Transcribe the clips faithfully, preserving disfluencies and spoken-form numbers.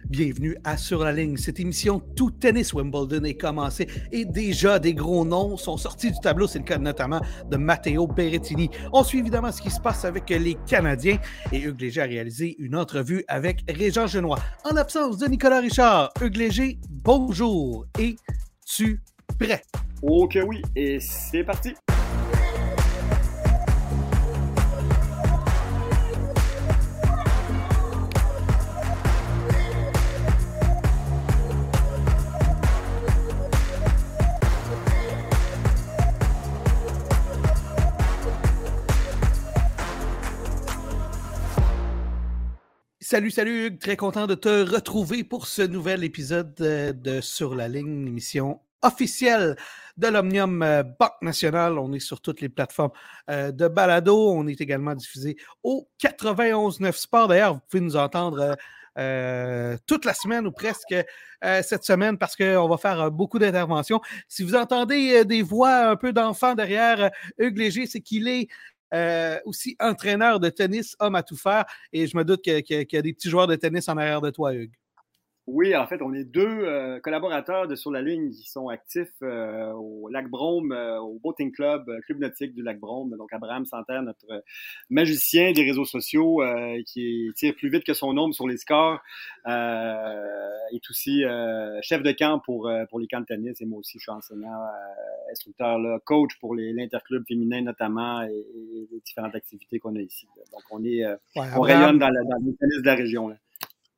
Bienvenue à Sur la ligne. Cette émission Tout Tennis Wimbledon est commencée et déjà des gros noms sont sortis du tableau. C'est le cas notamment de Matteo Berrettini. On suit évidemment ce qui se passe avec les Canadiens et Hugues Léger a réalisé une entrevue avec Régent Genois. En l'absence de Nicolas Richard, Hugues Léger, bonjour. Es-tu prêt? Ok oui, et c'est parti! Salut, salut Hugues, très content de te retrouver pour ce nouvel épisode de, de Sur la ligne, émission officielle de l'Omnium euh, Banque Nationale. On est sur toutes les plateformes euh, de balado. On est également diffusé au quatre-vingt-onze neuf Sport. D'ailleurs, vous pouvez nous entendre euh, euh, toute la semaine ou presque euh, cette semaine parce qu'on va faire euh, beaucoup d'interventions. Si vous entendez euh, des voix un peu d'enfants derrière euh, Hugues Léger, c'est qu'il est Euh, aussi entraîneur de tennis, homme à tout faire, et je me doute que, que, qu'il y a des petits joueurs de tennis en arrière de toi, Hugues. Oui, en fait, on est deux euh, collaborateurs de Sur la ligne qui sont actifs euh, au Lac Brome, euh, au Boating Club, euh, Club nautique du Lac Brome. Donc, Abraham Santerre, notre euh, magicien des réseaux sociaux euh, qui tire plus vite que son ombre sur les scores, euh, est aussi euh, chef de camp pour euh, pour les camps de tennis. Et moi aussi, je suis enseignant, euh, instructeur, là, coach pour les, l'interclub féminin notamment et, et les différentes activités qu'on a ici. Donc, on est, euh, ouais, on rayonne dans, la, dans le tennis de la région, là.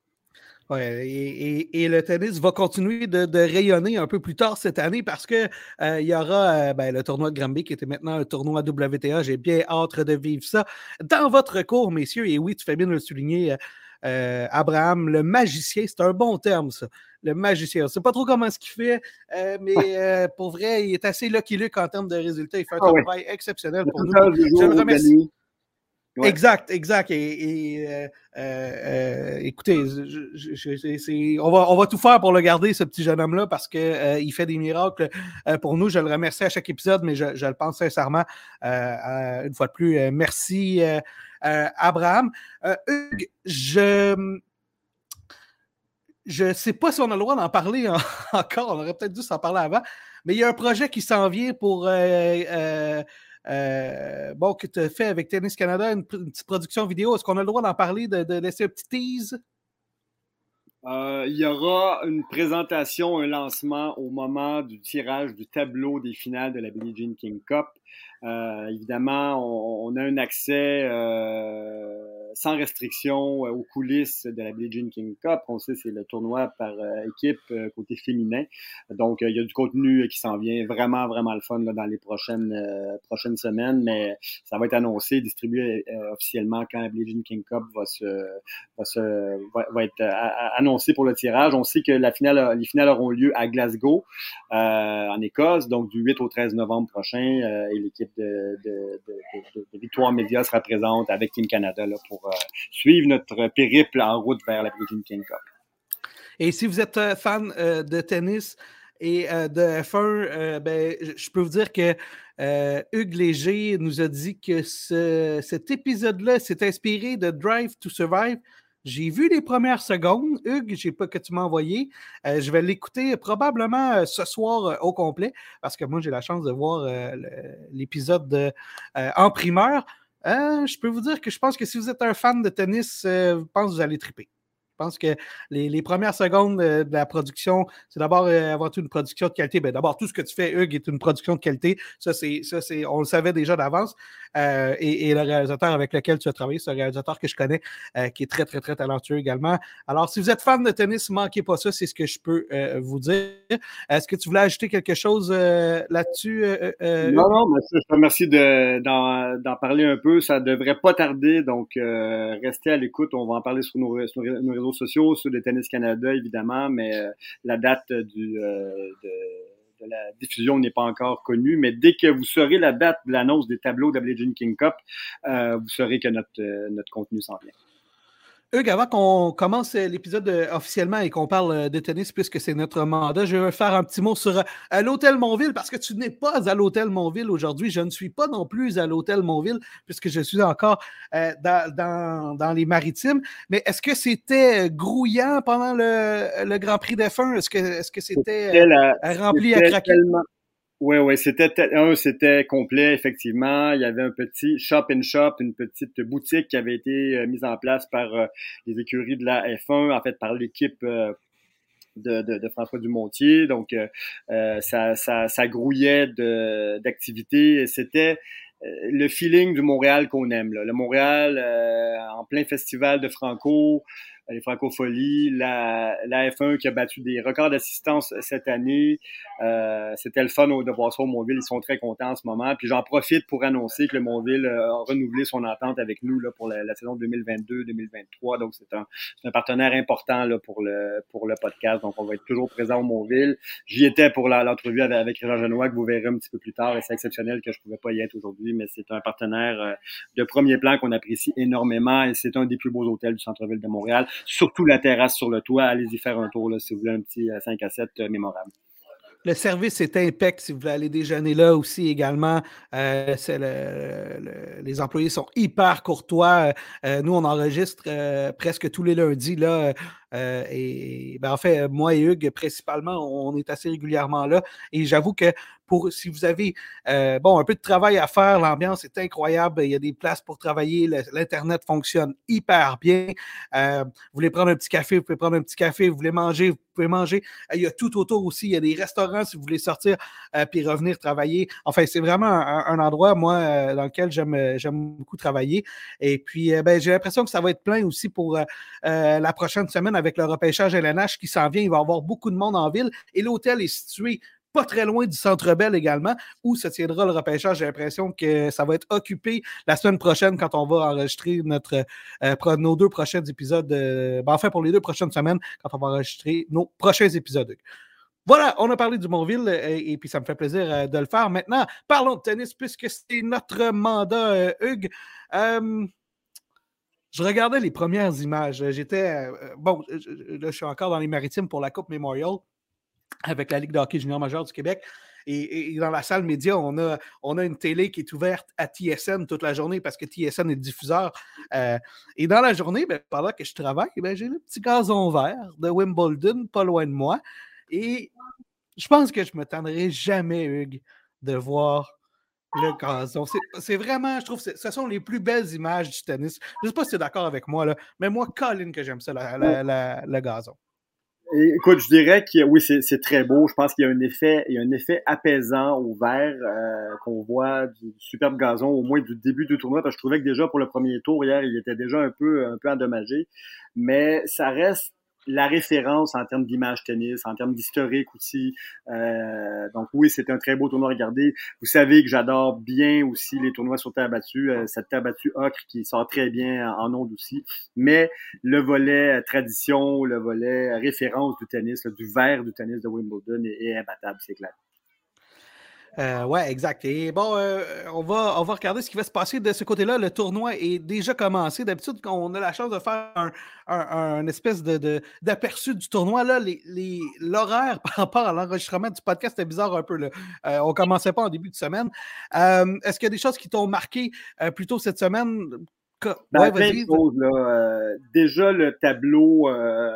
Ouais, et, et, et le tennis va continuer de, de rayonner un peu plus tard cette année parce que euh, il y aura euh, ben, le tournoi de Granby qui était maintenant un tournoi W T A. J'ai bien hâte de vivre ça dans votre cours, messieurs. Et oui, tu fais bien de le souligner, euh, Abraham, le magicien, c'est un bon terme, ça. Le magicien. Je ne sais pas trop comment ce qu'il fait, euh, mais euh, pour vrai, il est assez lucky Luke en termes de résultats. Il fait un ah, travail ouais. exceptionnel pour nous. Je le remercie. Ouais. Exact, exact. Et, et euh, euh, écoutez, je, je, je, c'est, on, va, on va tout faire pour le garder, ce petit jeune homme-là, parce qu'il euh, fait des miracles euh, pour nous. Je le remercie à chaque épisode, mais je, je le pense sincèrement. Euh, une fois de plus, euh, merci, euh, euh, Abraham. Euh, Hugues, je je sais pas si on a le droit d'en parler en, encore. On aurait peut-être dû s'en parler avant, mais il y a un projet qui s'en vient pour... Euh, euh, Euh, bon, que tu as fait avec Tennis Canada, une, une petite production vidéo. Est-ce qu'on a le droit d'en parler, de, de laisser un petit tease? Euh, il y aura une présentation, un lancement au moment du tirage du tableau des finales de la Billie Jean King Cup. Euh, évidemment, on, on a un accès euh, sans restriction euh, aux coulisses de la Billie Jean King Cup. On sait que c'est le tournoi par euh, équipe euh, côté féminin. Donc, euh, il y a du contenu qui s'en vient vraiment, vraiment le fun là, dans les prochaines euh, prochaines semaines, mais ça va être annoncé, distribué euh, officiellement quand la Billie Jean King Cup va se va se va, va être euh, annoncé pour le tirage. On sait que la finale, les finales auront lieu à Glasgow, euh, en Écosse, donc du huit au treize novembre prochain, euh, et l'équipe de, de, de, de, de Victoire Média sera présente avec Team Canada là, pour euh, suivre notre périple en route vers la Billie Jean King Cup. Et si vous êtes euh, fan euh, de tennis et euh, de F un, euh, ben, je peux vous dire que euh, Hugues Léger nous a dit que ce, cet épisode-là s'est inspiré de Drive to Survive. J'ai vu les premières secondes, Hugues, j'ai pas que tu m'as envoyé. Euh, je vais l'écouter probablement euh, ce soir euh, au complet, parce que moi, j'ai la chance de voir euh, l'épisode de, euh, en primeur. Euh, je peux vous dire que je pense que si vous êtes un fan de tennis, euh, je pense que vous allez triper. Je pense que les, les premières secondes de, de la production, c'est d'abord euh, avant tout une production de qualité. Ben, d'abord, tout ce que tu fais, Hugues, est une production de qualité. Ça, c'est, ça, c'est, on le savait déjà d'avance. Euh, et, et le réalisateur avec lequel tu as travaillé, c'est un réalisateur que je connais, euh, qui est très, très, très talentueux également. Alors, si vous êtes fan de tennis, ne manquez pas ça, c'est ce que je peux euh, vous dire. Est-ce que tu voulais ajouter quelque chose euh, là-dessus, euh, euh, Non, non, mais ça, je te remercie de, d'en, d'en parler un peu. Ça devrait pas tarder, donc euh, restez à l'écoute. On va en parler sur nos, sur nos réseaux sociaux, sur le Tennis Canada, évidemment, mais euh, la date du, euh, de, de la diffusion n'est pas encore connue. Mais dès que vous saurez la date de l'annonce des tableaux de la Billie Jean King Cup, euh, vous saurez que notre, euh, notre contenu s'en vient. Hugues, avant qu'on commence l'épisode officiellement et qu'on parle de tennis, puisque c'est notre mandat, je vais faire un petit mot sur euh, l'Hôtel Montville, parce que tu n'es pas à l'Hôtel Montville aujourd'hui. Je ne suis pas non plus à l'Hôtel Montville, puisque je suis encore euh, dans, dans, dans les Maritimes. Mais est-ce que c'était grouillant pendant le, le Grand Prix d'F un? Est-ce que, est-ce que c'était euh, rempli à craquer? Tellement... Oui, oui, c'était un, c'était complet, effectivement. Il y avait un petit shop in shop, une petite boutique qui avait été euh, mise en place par euh, les écuries de la F un, en fait par l'équipe euh, de, de, de François Dumontier. Donc, euh, ça, ça, ça grouillait de, d'activités. C'était le feeling du Montréal qu'on aime, là. Le Montréal euh, en plein festival de Franco, les Francofolies, la, la F un qui a battu des records d'assistance cette année. Euh, c'était le fun de voir ça au Montville. Ils sont très contents en ce moment. Puis j'en profite pour annoncer que le Montville a renouvelé son entente avec nous là, pour la, la saison deux mille vingt-deux deux mille vingt-trois. Donc c'est un, c'est un partenaire important là, pour, le, pour le podcast. Donc on va être toujours présent au Montville. J'y étais pour la, l'entrevue avec, avec Régent Genois que vous verrez un petit peu plus tard. Et c'est exceptionnel que je ne pouvais pas y être aujourd'hui, mais c'est un partenaire euh, de premier plan qu'on apprécie énormément. Et c'est un des plus beaux hôtels du centre-ville de Montréal. Surtout la terrasse sur le toit. Allez-y faire un tour là, si vous voulez un petit cinq à sept euh, mémorable. Le service est impec si vous voulez aller déjeuner là aussi également. Euh, c'est le, le, les employés sont hyper courtois. Euh, nous, on enregistre euh, presque tous les lundis. Là, euh, et ben, en fait, moi et Hugues, principalement, on est assez régulièrement là. Et j'avoue que pour si vous avez euh, bon, un peu de travail à faire, l'ambiance est incroyable. Il y a des places pour travailler. Le, l'Internet fonctionne hyper bien. Euh, vous voulez prendre un petit café, vous pouvez prendre un petit café. Vous voulez manger, vous pouvez manger. Il y a tout autour aussi. Il y a des restaurants si vous voulez sortir euh, puis revenir travailler. Enfin, c'est vraiment un, un endroit, moi, euh, dans lequel j'aime, j'aime beaucoup travailler. Et puis, euh, ben, j'ai l'impression que ça va être plein aussi pour euh, euh, la prochaine semaine avec le repêchage L N H qui s'en vient. Il va y avoir beaucoup de monde en ville. Et l'hôtel est situé pas très loin du Centre Bell également, où se tiendra le repêchage. J'ai l'impression que ça va être occupé la semaine prochaine quand on va enregistrer notre, euh, nos deux prochains épisodes. Euh, ben enfin, pour les deux prochaines semaines, quand on va enregistrer nos prochains épisodes. Voilà, on a parlé du Montville et, et puis ça me fait plaisir euh, de le faire. Maintenant, parlons de tennis puisque c'est notre mandat, euh, Hugues. Euh, je regardais les premières images. J'étais, euh, bon, je, là, je suis encore dans les Maritimes pour la Coupe Memorial avec la Ligue de hockey junior majeur du Québec. Et, et dans la salle média, on a, on a une télé qui est ouverte à T S N toute la journée parce que T S N est le diffuseur. Euh, et dans la journée, ben, pendant que je travaille, ben, j'ai le petit gazon vert de Wimbledon pas loin de moi. Et je pense que je ne me tendrai jamais, Hugues, de voir le gazon. C'est, c'est vraiment, je trouve, que ce sont les plus belles images du tennis. Je ne sais pas si tu es d'accord avec moi, là, mais moi, Colin, que j'aime ça, la, la, la, le gazon. Et, écoute, je dirais que oui, c'est, c'est très beau. Je pense qu'il y a un effet, il y a un effet apaisant au vert euh, qu'on voit du, du superbe gazon au moins du début du tournoi. Parce que je trouvais que déjà pour le premier tour hier, il était déjà un peu, un peu endommagé, mais ça reste la référence en termes d'image tennis, en termes d'historique aussi. Euh, donc oui, c'est un très beau tournoi à regarder. Vous savez que j'adore bien aussi les tournois sur terre battue, euh, cette terre battue ocre qui sort très bien en ondes aussi. Mais le volet tradition, le volet référence du tennis, là, du vert du tennis de Wimbledon est, est imbattable, c'est clair. Euh, ouais, exact. Et bon, euh, on, va, on va regarder ce qui va se passer de ce côté-là. Le tournoi est déjà commencé. D'habitude, quand on a la chance de faire un, un, un espèce de, de, d'aperçu du tournoi, là, les, les, l'horaire par rapport à l'enregistrement du podcast est bizarre un peu. Là. Euh, on ne commençait pas en début de semaine. Euh, est-ce qu'il y a des choses qui t'ont marqué euh, plus tôt cette semaine? Ben, ouais, plein de choses, là. Euh, déjà, le tableau euh,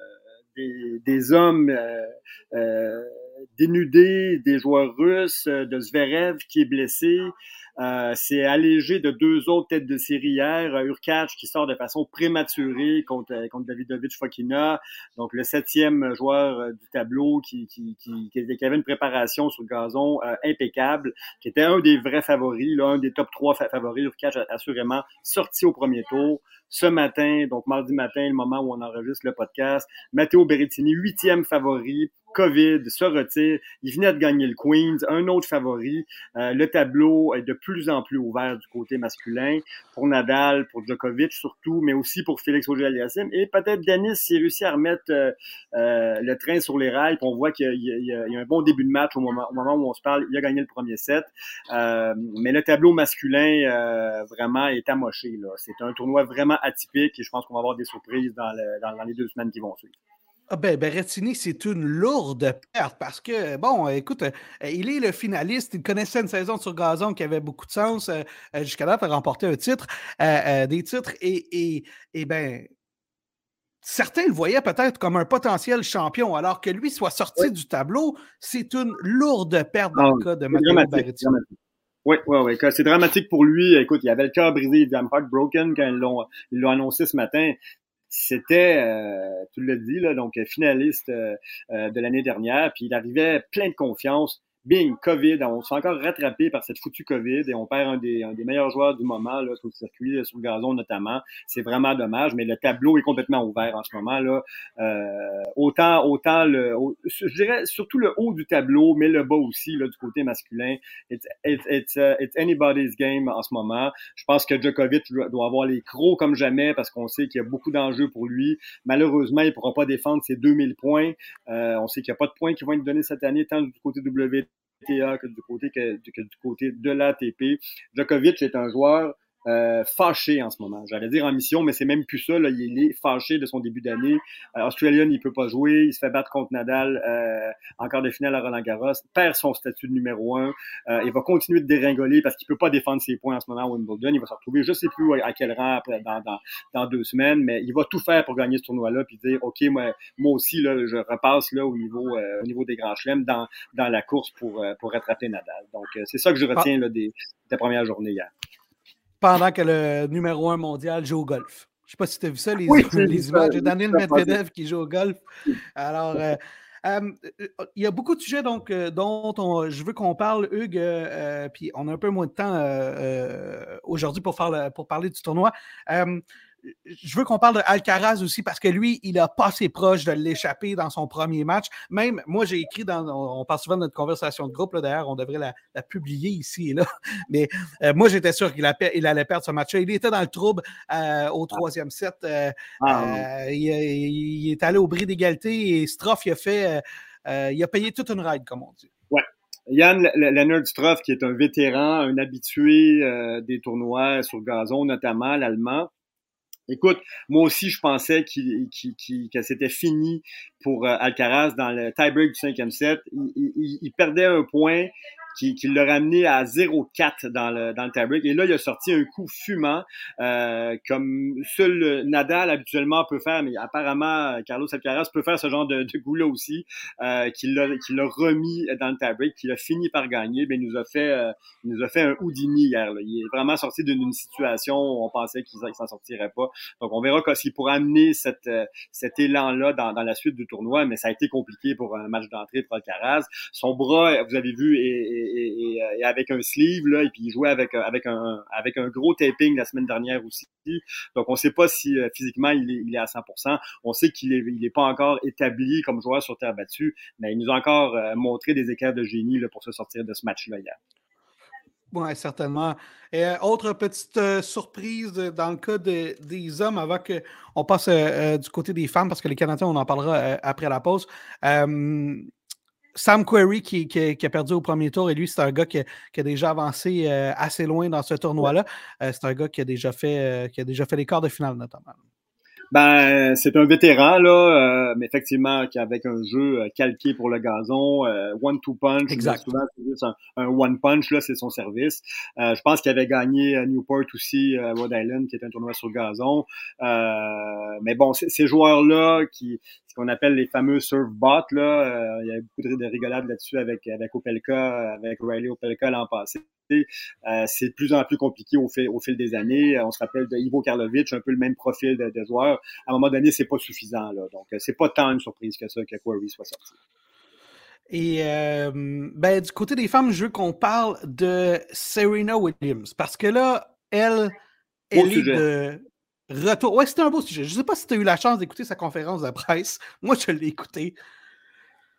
des, des hommes euh, euh, dénudés, des joueurs russes, de Zverev qui est blessé. Euh, c'est allégé de deux autres têtes de série hier. Hurkacz qui sort de façon prématurée contre, contre Davidovich Fokina. Donc, le septième joueur du tableau qui, qui, qui, qui avait une préparation sur le gazon euh, impeccable, qui était un des vrais favoris, là, un des top trois favoris. Hurkacz, assurément, sorti au premier tour. Ce matin, donc mardi matin, le moment où on enregistre le podcast, Matteo Berrettini, huitième favori, COVID, se retire. Il venait de gagner le Queens, un autre favori. Euh, le tableau est de plus en plus ouvert du côté masculin pour Nadal, pour Djokovic surtout, mais aussi pour Félix Auger-Aliassime. Et peut-être Denis s'il réussit à remettre euh, euh, le train sur les rails. Puis on voit qu'il y a, il y a, il y a un bon début de match au moment, au moment où on se parle. Il a gagné le premier set. Euh, mais le tableau masculin, euh, vraiment, est amoché, là. C'est un tournoi vraiment atypique et je pense qu'on va avoir des surprises dans, le, dans, dans les deux semaines qui vont suivre. Ah ben, Berrettini, c'est une lourde perte parce que, bon, écoute, euh, il est le finaliste. Il connaissait une saison sur gazon qui avait beaucoup de sens euh, jusqu'à là, pour remporter un titre, euh, euh, des titres. Et, et, et ben, certains le voyaient peut-être comme un potentiel champion, alors que lui soit sorti Oui. du tableau, c'est une lourde perte dans ah, le cas de Matteo Berrettini. Oui, oui, oui. C'est dramatique pour lui. Écoute, il avait le cœur brisé, il avait heartbroken quand ils l'ont, ils l'ont annoncé ce matin. C'était, euh, tu l'as dit, là, donc finaliste euh, de l'année dernière, puis il arrivait plein de confiance. Bing, COVID, on s'est encore rattrapé par cette foutue COVID et on perd un des, un des meilleurs joueurs du moment là, sur le circuit, sur le gazon notamment. C'est vraiment dommage, mais le tableau est complètement ouvert en ce moment. Là. Euh, autant, autant le, je dirais surtout le haut du tableau, mais le bas aussi là, du côté masculin. It's, it's, it's, uh, it's anybody's game en ce moment. Je pense que Djokovic doit avoir les crocs comme jamais parce qu'on sait qu'il y a beaucoup d'enjeux pour lui. Malheureusement, il ne pourra pas défendre ses deux mille points. Euh, on sait qu'il n'y a pas de points qui vont être donnés cette année, tant du côté W T A que du côté que, que du côté de l'A T P. Djokovic est un joueur euh, fâché en ce moment. J'allais dire en mission, mais c'est même plus ça. Là. Il est fâché de son début d'année. Euh, Australian, il peut pas jouer. Il se fait battre contre Nadal euh, en quart de finale à Roland-Garros. Perd son statut de numéro un. Euh, il va continuer de déringoler parce qu'il peut pas défendre ses points en ce moment à Wimbledon. Il va se retrouver, je sais plus à quel rang après, dans, dans, dans deux semaines, mais il va tout faire pour gagner ce tournoi-là puis dire, OK, moi, moi aussi, là, je repasse là au niveau, euh, au niveau des grands chelems dans, dans la course pour, euh, pour rattraper Nadal. Donc, euh, c'est ça que je retiens là, des, des premières journées hier. Pendant que le numéro un mondial joue au golf. Je ne sais pas si tu as vu ça, les, oui, les images de Daniil Medvedev qui joue au golf. Alors, euh, euh, il y a beaucoup de sujets donc, euh, dont on, je veux qu'on parle, Hugues, euh, puis on a un peu moins de temps euh, euh, aujourd'hui pour, faire, pour parler du tournoi. Euh, Je veux qu'on parle de Alcaraz aussi parce que lui, il a passé proche de l'échapper dans son premier match. Même, moi, j'ai écrit dans, on, on parle souvent de notre conversation de groupe, là, d'ailleurs, on devrait la, la publier ici et là. Mais euh, moi, j'étais sûr qu'il a, il allait perdre ce match-là. Il était dans le trouble euh, au troisième set. Euh, ah, euh, il, il est allé au bris d'égalité et Struff, il a fait, euh, il a payé toute une ride, comme on dit. Ouais. Jan Lennard Struff, qui est un vétéran, un habitué euh, des tournois sur gazon, notamment l'Allemand. Écoute, moi aussi, je pensais qu'il, qu'il, qu'il, que c'était fini pour euh, Alcaraz dans le tie-break du cinquième set. Il, il, il perdait un point qui, qui l'a ramené à zéro quatre dans le, dans le tie-break. Et là, il a sorti un coup fumant, euh, comme seul Nadal habituellement peut faire, mais apparemment, Carlos Alcaraz peut faire ce genre de, de coup-là aussi, euh, qu'il l'a, qu'il l'a remis dans le tie-break, qu'il a fini par gagner. Ben, il nous a fait, euh, il nous a fait un Houdini hier, là. Il est vraiment sorti d'une, d'une situation où on pensait qu'il, qu'il s'en sortirait pas. Donc, on verra s'il pourra amener cette, euh, cet élan-là dans, dans la suite du tournoi, mais ça a été compliqué pour un match d'entrée pour Alcaraz. Son bras, vous avez vu, est, est Et, et, et avec un sleeve là, et puis il jouait avec avec un avec un gros taping la semaine dernière aussi. Donc on sait pas si euh, physiquement il est il est à cent pour cent. On sait qu'il est il est pas encore établi comme joueur sur terre battue, mais il nous a encore euh, montré des éclairs de génie là, pour se sortir de ce match-là hier. Oui, certainement. Et, euh, autre petite euh, surprise de, dans le cas de, des hommes, avant qu'on passe euh, du côté des femmes, parce que les Canadiens, on en parlera euh, après la pause. Euh, Sam Querrey qui, qui, qui a perdu au premier tour, et lui, c'est un gars qui, qui a déjà avancé euh, assez loin dans ce tournoi-là. Euh, c'est un gars qui a déjà fait, euh, qui a déjà fait les quarts de finale, notamment. Ben, c'est un vétéran, là, euh, mais effectivement, avec un jeu calqué pour le gazon, euh, one-two punch, exact. Souvent, c'est juste un, un one-punch, là, c'est son service. Euh, je pense qu'il avait gagné à Newport aussi, à Rhode Island, qui est un tournoi sur gazon. Euh, mais bon, ces joueurs-là, qui ce qu'on appelle les fameux serve bots, là, euh, il y a beaucoup de, de rigolades là-dessus avec, avec Opelka, avec Riley Opelka l'an passé. Euh, c'est de plus en plus compliqué au fil, au fil des années. On se rappelle de Ivo Karlovic, un peu le même profil de, de joueur. À un moment donné, c'est pas suffisant, là. Donc, c'est pas tant une surprise que ça que Querrey soit sorti. Et euh, ben, du côté des femmes, je veux qu'on parle de Serena Williams. Parce que là, elle, elle est sujet. de retour. Ouais, c'était un beau sujet. Je sais pas si tu as eu la chance d'écouter sa conférence de presse. Moi, je l'ai écouté.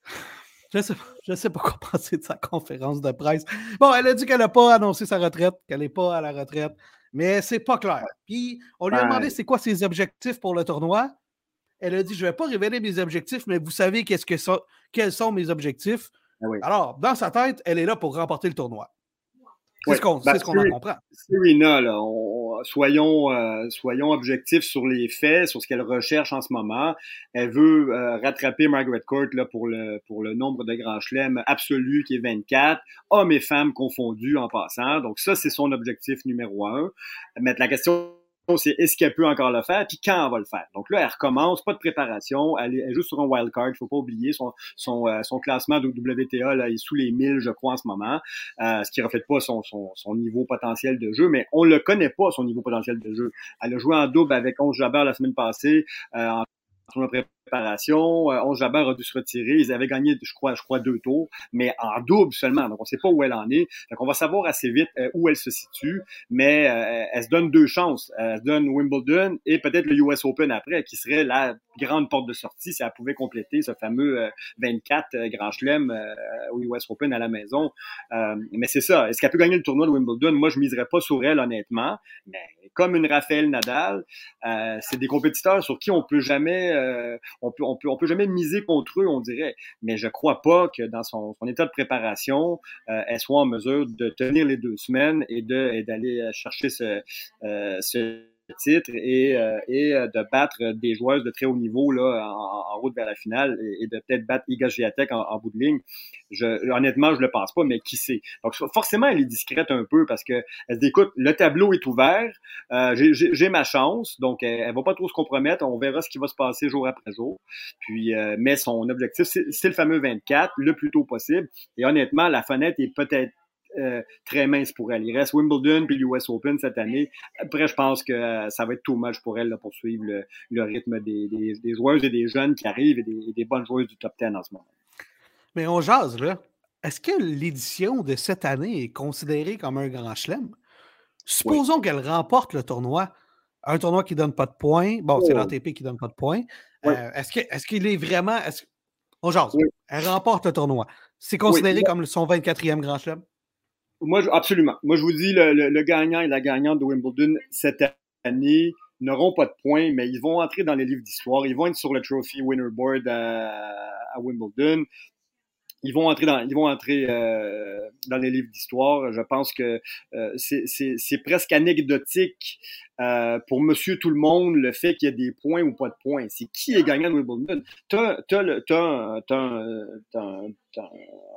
Je ne sais, sais pas quoi penser de sa conférence de presse. Bon, elle a dit qu'elle n'a pas annoncé sa retraite, qu'elle n'est pas à la retraite, mais c'est pas clair. Puis, on lui a demandé c'est quoi ses objectifs pour le tournoi. Elle a dit, je ne vais pas révéler mes objectifs, mais vous savez qu'est-ce que ça, quels sont mes objectifs. Ah oui. Alors, dans sa tête, elle est là pour remporter le tournoi. C'est oui. ce qu'on ben, qu en comprend. Serena, là, on, soyons, euh, soyons objectifs sur les faits, sur ce qu'elle recherche en ce moment. Elle veut euh, rattraper Margaret Court là, pour, le, pour le nombre de grands chelems absolu qui est vingt-quatre, hommes et femmes confondus en passant. Donc ça, c'est son objectif numéro un. Mais la question, c'est est-ce qu'elle peut encore le faire, puis quand elle va le faire. Donc là, elle recommence, pas de préparation, elle est, elle est juste sur un wild card, il faut pas oublier son, son, euh, son classement de W T A là, est sous les mille, je crois, en ce moment, euh, ce qui reflète pas son, son, son niveau potentiel de jeu, mais on le connaît pas, son niveau potentiel de jeu. Elle a joué en double avec onze Jabeur la semaine passée, euh, en tournoi préparation, euh, onze Jabeur a dû se retirer, ils avaient gagné, je crois, je crois deux tours, mais en double seulement, donc on sait pas où elle en est, donc on va savoir assez vite euh, où elle se situe, mais euh, elle se donne deux chances, elle se donne Wimbledon et peut-être le U S Open après, qui serait la grande porte de sortie si elle pouvait compléter ce fameux euh, vingt-quatre euh, Grand Chelem euh, au U S Open à la maison, euh, mais c'est ça, est-ce qu'elle peut gagner le tournoi de Wimbledon? Moi je miserais pas sur elle honnêtement, mais comme une Rafael Nadal, euh, c'est des compétiteurs sur qui on peut jamais euh, on peut on peut on peut jamais miser contre eux, on dirait, mais je crois pas que dans son, son état de préparation euh, elle soit en mesure de tenir les deux semaines et de et d'aller chercher ce euh, ce titre et, euh, et de battre des joueuses de très haut niveau là, en, en route vers la finale et, et de peut-être battre Iga Swiatek en, en bout de ligne. Je, honnêtement, je le pense pas, mais qui sait. Donc forcément, elle est discrète un peu parce que elle se dit, écoute, le tableau est ouvert, euh, j'ai, j'ai, j'ai ma chance, donc elle, elle va pas trop se compromettre, on verra ce qui va se passer jour après jour. Puis, euh, mais son objectif, c'est, c'est le fameux vingt-quatre, le plus tôt possible. Et honnêtement, la fenêtre est peut-être Euh, très mince pour elle. Il reste Wimbledon puis l'U S Open cette année. Après, je pense que euh, ça va être too much pour elle là, pour suivre le, le rythme des, des, des joueuses et des jeunes qui arrivent et des, et des bonnes joueuses du top dix en ce moment. Mais on jase, là. Est-ce que l'édition de cette année est considérée comme un grand chelem? Supposons oui. qu'elle remporte le tournoi. Un tournoi qui ne donne pas de points. Bon, oh. c'est l'A T P qui ne donne pas de points. Oui. Euh, est-ce, que, est-ce qu'il est vraiment... Est-ce... On jase. Oui. Elle remporte le tournoi. C'est considéré oui. comme son vingt-quatrième grand chelem? Moi, je, absolument. Moi, je vous dis, le, le, le gagnant et la gagnante de Wimbledon cette année n'auront pas de points, mais ils vont entrer dans les livres d'histoire. Ils vont être sur le Trophy Winner Board à, à Wimbledon. Ils vont entrer dans, ils vont entrer euh, dans les livres d'histoire. Je pense que euh, c'est, c'est, c'est presque anecdotique euh, pour Monsieur Tout le Monde le fait qu'il y ait des points ou pas de points. C'est qui est gagnant de Wimbledon. T'as, t'as le, t'as, t'as, t'as, t'as,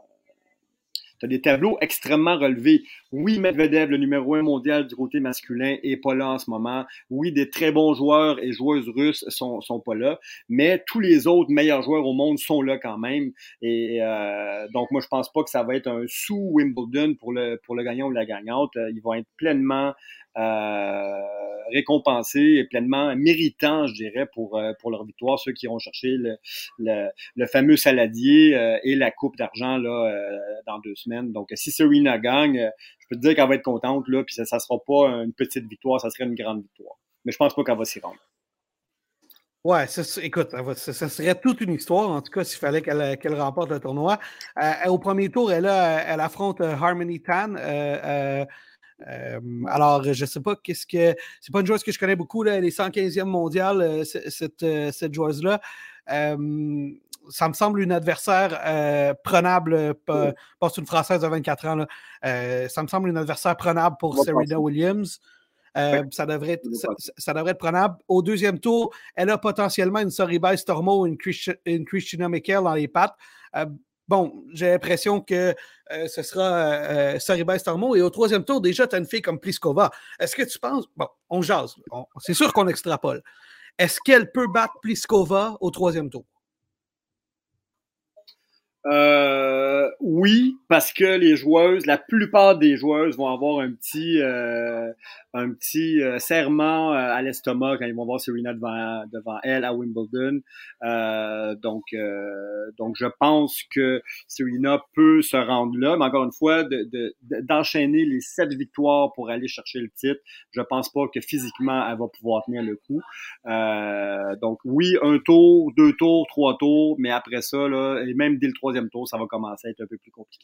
T'as des tableaux extrêmement relevés. Oui, Medvedev, le numéro un mondial du côté masculin, est pas là en ce moment. Oui, des très bons joueurs et joueuses russes sont, sont pas là. Mais tous les autres meilleurs joueurs au monde sont là quand même. Et euh, donc, moi, je pense pas que ça va être un sous-Wimbledon pour le, pour le gagnant ou la gagnante. Ils vont être pleinement euh, récompensés et pleinement méritants, je dirais, pour, euh, pour leur victoire. Ceux qui iront chercher le, le, le fameux saladier euh, et la coupe d'argent là euh, dans deux semaines. Donc, si Serena gagne, je peux te dire qu'elle va être contente, là, puis ça ne sera pas une petite victoire, ça serait une grande victoire. Mais je pense pas qu'elle va s'y rendre. Ouais, ça, écoute, ça, ça serait toute une histoire, en tout cas, s'il fallait qu'elle, qu'elle remporte le tournoi. Euh, au premier tour, elle, a, elle affronte Harmony Tan. Euh, euh, euh, alors, je ne sais pas qu'est-ce que... C'est pas une joueuse que je connais beaucoup, là, elle est cent quinzième mondiale, cette, cette joueuse-là. Euh, ça me semble une adversaire euh, prenable, pas, pas une Française de vingt-quatre ans, là. Euh, ça me semble une adversaire prenable pour Serena Williams. Euh, ouais. ça, devrait être, ça, ça devrait être prenable. Au deuxième tour, elle a potentiellement une Sorribes Tormo, une, Christi- une Christina Michael dans les pattes. Euh, bon, j'ai l'impression que euh, ce sera euh, Sorribes Tormo. Et au troisième tour, déjà, tu as une fille comme Pliskova. Est-ce que tu penses... Bon, on jase. On, c'est sûr qu'on extrapole. Est-ce qu'elle peut battre Pliskova au troisième tour? Euh, oui, parce que les joueuses, la plupart des joueuses vont avoir un petit, euh, un petit euh, serrement euh, à l'estomac quand ils vont voir Serena devant, devant elle à Wimbledon. Euh, donc, euh, donc, je pense que Serena peut se rendre là, mais encore une fois, de, de, de- d'enchaîner les sept victoires pour aller chercher le titre, je pense pas que physiquement elle va pouvoir tenir le coup. Euh, donc oui, un tour, deux tours, trois tours, mais après ça, là, et même dès le troisième tour, ça va commencer à être un peu plus compliqué.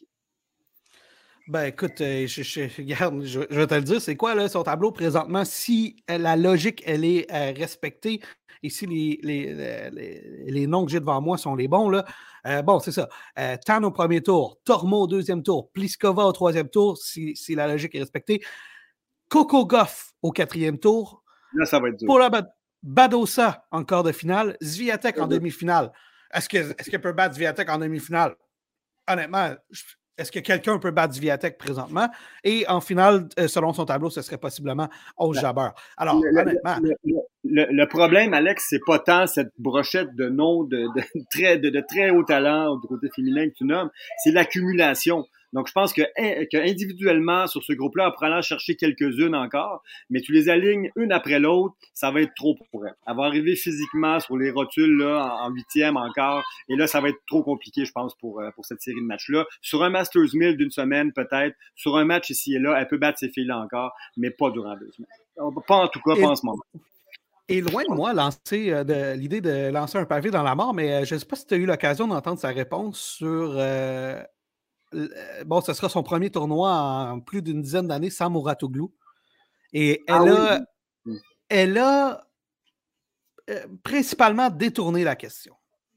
Ben écoute, euh, je, je, regarde, je, je vais te le dire, c'est quoi là, son tableau présentement, si euh, la logique elle est euh, respectée et si les, les, les, les noms que j'ai devant moi sont les bons, là, euh, bon, c'est ça. Euh, Tan au premier tour, Tormo au deuxième tour, Pliskova au troisième tour, si, si la logique est respectée, Coco Gauff au quatrième tour, Là, ça va être dur. Paula Badosa en quart de finale, Swiatek en demi-finale. Est-ce que, est-ce qu'elle peut battre Swiatek en demi-finale? Honnêtement, est-ce que quelqu'un peut battre Swiatek présentement? Et en finale, selon son tableau, ce serait possiblement Ons Jabeur. Alors, Le, honnêtement. le, le, le, le problème, Alex, c'est pas tant cette brochette de noms de, de, très, de, de très haut talent du côté féminin que tu nommes, c'est l'accumulation. Donc, je pense que, que individuellement, sur ce groupe-là, en prenant chercher quelques-unes encore, mais tu les alignes une après l'autre, ça va être trop pour elle. Elle va arriver physiquement sur les rotules là, en huitième encore, et là, ça va être trop compliqué, je pense, pour, pour cette série de matchs-là. Sur un Masters mille d'une semaine, peut-être, sur un match ici et là, elle peut battre ces filles-là encore, mais pas durant deux semaines. Pas en tout cas, Et, pas en ce moment. Et loin de moi lancer euh, de, l'idée de lancer un pavé dans la mort, mais euh, je ne sais pas si tu as eu l'occasion d'entendre sa réponse sur... Euh, bon, ce sera son premier tournoi en plus d'une dizaine d'années sans Mouratoglou. Et elle ah, a, oui. elle a euh, principalement détourné la question.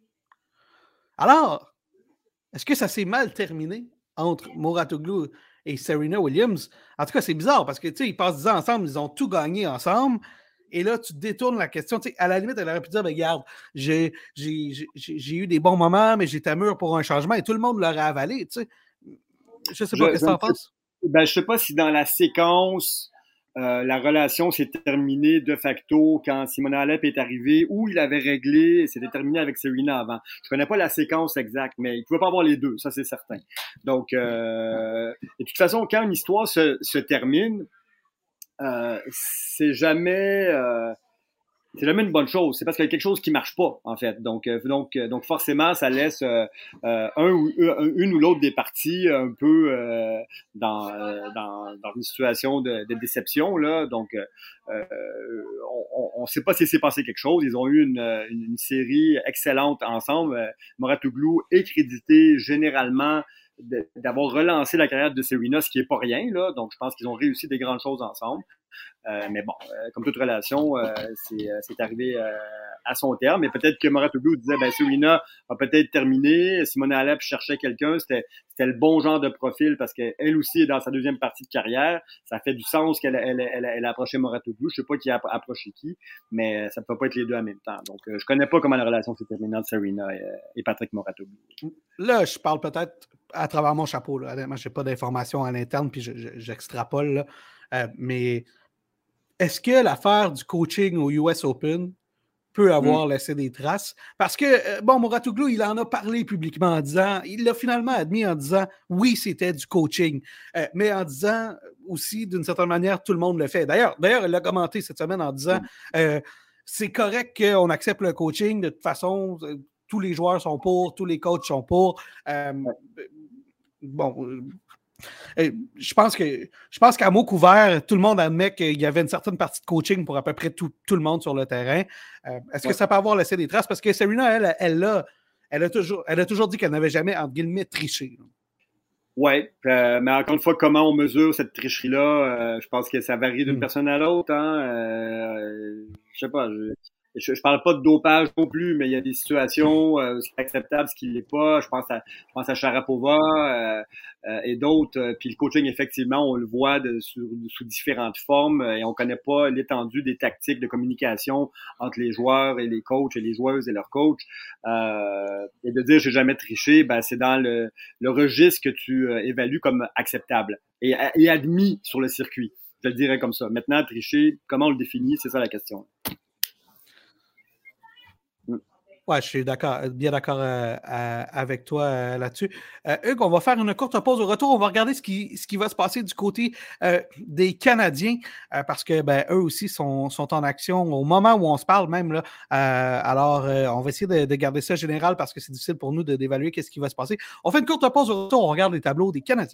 Alors, est-ce que ça s'est mal terminé entre Mouratoglou et Serena Williams? En tout cas, c'est bizarre parce que, tu sais, ils passent dix ans ensemble, ils ont tout gagné ensemble. Et là, tu détournes la question. Tu sais, à la limite, elle aurait pu dire, ben, regarde, j'ai, j'ai, j'ai, j'ai eu des bons moments, mais j'étais mûr pour un changement et tout le monde l'aurait avalé. Tu sais. Je sais pas, Je, qu'est-ce je que tu ne en sais, penses? ben, je sais pas si dans la séquence, euh, la relation s'est terminée de facto quand Simona Halep est arrivée ou il avait réglé, c'était terminé avec Serena avant. Je connais pas la séquence exacte, mais il pouvait pas avoir les deux, ça c'est certain. Donc, euh, et de toute façon, quand une histoire se, se termine, euh, c'est jamais... Euh, c'est jamais une bonne chose. C'est parce qu'il y a quelque chose qui marche pas, en fait. Donc, euh, donc, euh, donc forcément, ça laisse euh, euh, un ou un, une ou l'autre des parties un peu euh, dans, euh, dans dans une situation de, de déception là. Donc, euh, on ne sait pas s'il s'est passé quelque chose. Ils ont eu une, une, une série excellente ensemble. Euh, Mouratoglou est crédité généralement d'avoir relancé la carrière de Serena, ce qui est pas rien là. Donc, je pense qu'ils ont réussi des grandes choses ensemble. Euh, mais bon, euh, comme toute relation, euh, c'est, euh, c'est arrivé euh, à son terme. Mais peut-être que Mouratoglou disait, ben Serena a peut-être terminé. Simona Halep cherchait quelqu'un. C'était, c'était le bon genre de profil parce qu'elle aussi est dans sa deuxième partie de carrière. Ça fait du sens qu'elle elle, elle, elle a approché Mouratoglou. Je sais pas qui a approché qui, mais ça ne peut pas être les deux en même temps. Donc, euh, je connais pas comment la relation s'est terminée entre Serena et, et Patrick Mouratoglou. Là, je parle peut-être à travers mon chapeau. Là. Honnêtement, je n'ai pas d'informations à l'interne, puis je, je, j'extrapole. Là. Euh, mais est-ce que l'affaire du coaching au U S Open peut avoir mm. laissé des traces? Parce que, euh, bon, Mouratoglou, il en a parlé publiquement en disant, il l'a finalement admis en disant, oui, c'était du coaching, euh, mais en disant aussi, d'une certaine manière, tout le monde le fait. D'ailleurs, d'ailleurs il l'a commenté cette semaine en disant, euh, c'est correct qu'on accepte le coaching, de toute façon, euh, tous les joueurs sont pour, tous les coachs sont pour. Euh, bon... Euh, je pense que je pense qu'à mot couvert, tout le monde admet qu'il y avait une certaine partie de coaching pour à peu près tout, tout le monde sur le terrain. Euh, est-ce ouais. que ça peut avoir laissé des traces? Parce que Serena, elle, elle, a, elle, a, toujours, elle a toujours dit qu'elle n'avait jamais, entre guillemets, triché. Oui, euh, mais encore une fois, comment on mesure cette tricherie-là? Euh, je pense que ça varie d'une mm. personne à l'autre. Hein? Euh, je sais pas, je, je, je parle pas de dopage non plus, mais il y a des situations euh, c'est acceptable, ce qui l'est pas. Je pense à, je pense à Sharapova euh, euh, et d'autres. Puis le coaching, effectivement, on le voit de, sur, sous différentes formes et on connaît pas l'étendue des tactiques de communication entre les joueurs et les coachs et les joueuses et leurs coachs. Euh, et de dire j'ai jamais triché, ben c'est dans le, le registre que tu euh, évalues comme acceptable et, et admis sur le circuit. Je le dirais comme ça. Maintenant, tricher, comment on le définit, c'est ça la question. Oui, je suis d'accord, bien d'accord euh, euh, avec toi euh, là-dessus. Euh, Hugues, on va faire une courte pause. Au retour, on va regarder ce qui, ce qui va se passer du côté euh, des Canadiens, euh, parce que ben, eux aussi sont, sont en action au moment où on se parle même. Là. Euh, alors, euh, on va essayer de, de garder ça général parce que c'est difficile pour nous de, d'évaluer qu'est-ce qui va se passer. On fait une courte pause. Au retour, on regarde les tableaux des Canadiens.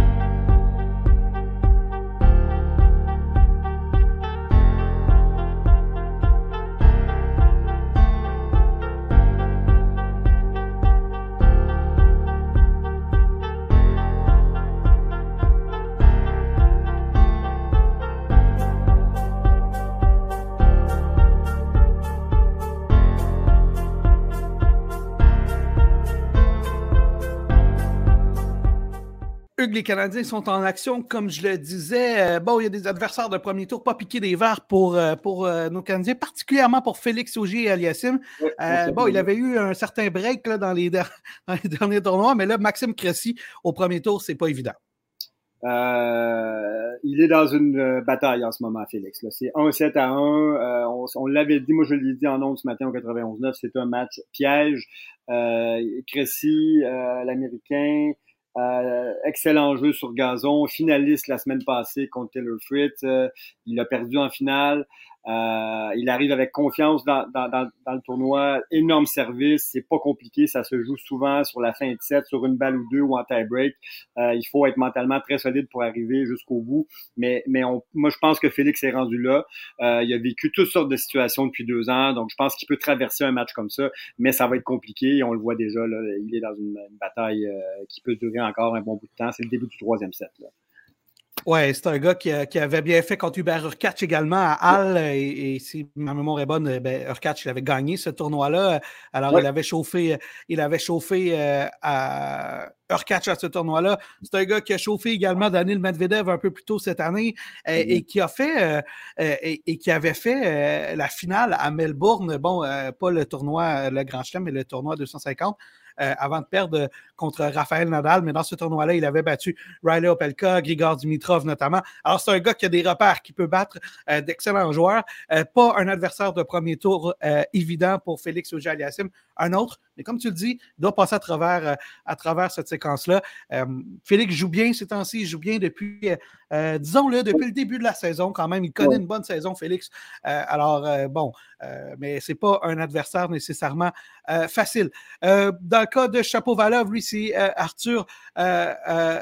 Hugues, les Canadiens sont en action, comme je le disais. Euh, bon, il y a des adversaires de premier tour, pas piquer des verres pour, euh, pour euh, nos Canadiens, particulièrement pour Félix Auger-Aliassime. Ouais, euh, bon, il avait eu un certain break là, dans, les der- dans les derniers tournois, mais là, Maxime Cressy, au premier tour, c'est pas évident. Euh, il est dans une euh, bataille en ce moment, Félix. Là. C'est un sept à un. Euh, on, on l'avait dit, moi je l'ai dit en ondes ce matin au quatre-vingt-onze neuf, c'est un match piège. Euh, Cressy, euh, l'Américain, euh, excellent jeu sur gazon, finaliste la semaine passée contre Taylor Fritz. Euh, il a perdu en finale. Euh, il arrive avec confiance dans, dans, dans, dans le tournoi, énorme service, c'est pas compliqué, ça se joue souvent sur la fin de set, sur une balle ou deux ou en tie-break. Euh, il faut être mentalement très solide pour arriver jusqu'au bout, mais, mais on, moi je pense que Félix est rendu là. Euh, il a vécu toutes sortes de situations depuis deux ans, donc je pense qu'il peut traverser un match comme ça, mais ça va être compliqué, on le voit déjà, là, il est dans une, une bataille euh, qui peut durer encore un bon bout de temps, c'est le début du troisième set. Là. Oui, c'est un gars qui, qui avait bien fait contre Hubert Hurkacz également à Halle. Et, et si ma mémoire est bonne, ben, Hurkacz il avait gagné ce tournoi-là. Alors, ouais. il avait chauffé, il avait chauffé euh, à Hurkacz à ce tournoi-là. C'est un gars qui a chauffé également Daniil Medvedev un peu plus tôt cette année euh, mm-hmm. et qui a fait euh, et, et qui avait fait euh, la finale à Melbourne. Bon, euh, pas le tournoi, le Grand Chelem, mais le tournoi deux cent cinquante. Euh, avant de perdre contre Rafael Nadal, mais dans ce tournoi-là, il avait battu Riley Opelka, Grigor Dimitrov notamment. Alors, c'est un gars qui a des repères, qui peut battre euh, d'excellents joueurs. Euh, pas un adversaire de premier tour euh, évident pour Félix Auger-Aliassime, un autre, mais comme tu le dis, il doit passer à travers, euh, à travers cette séquence-là. Euh, Félix joue bien ces temps-ci, il joue bien depuis, euh, disons-le, depuis le début de la saison quand même. Il connaît ouais. une bonne saison, Félix. Euh, alors, euh, bon, euh, mais c'est pas un adversaire nécessairement euh, facile. Euh, dans le cas de Shapovalov, lui, c'est euh, Arthur euh, euh,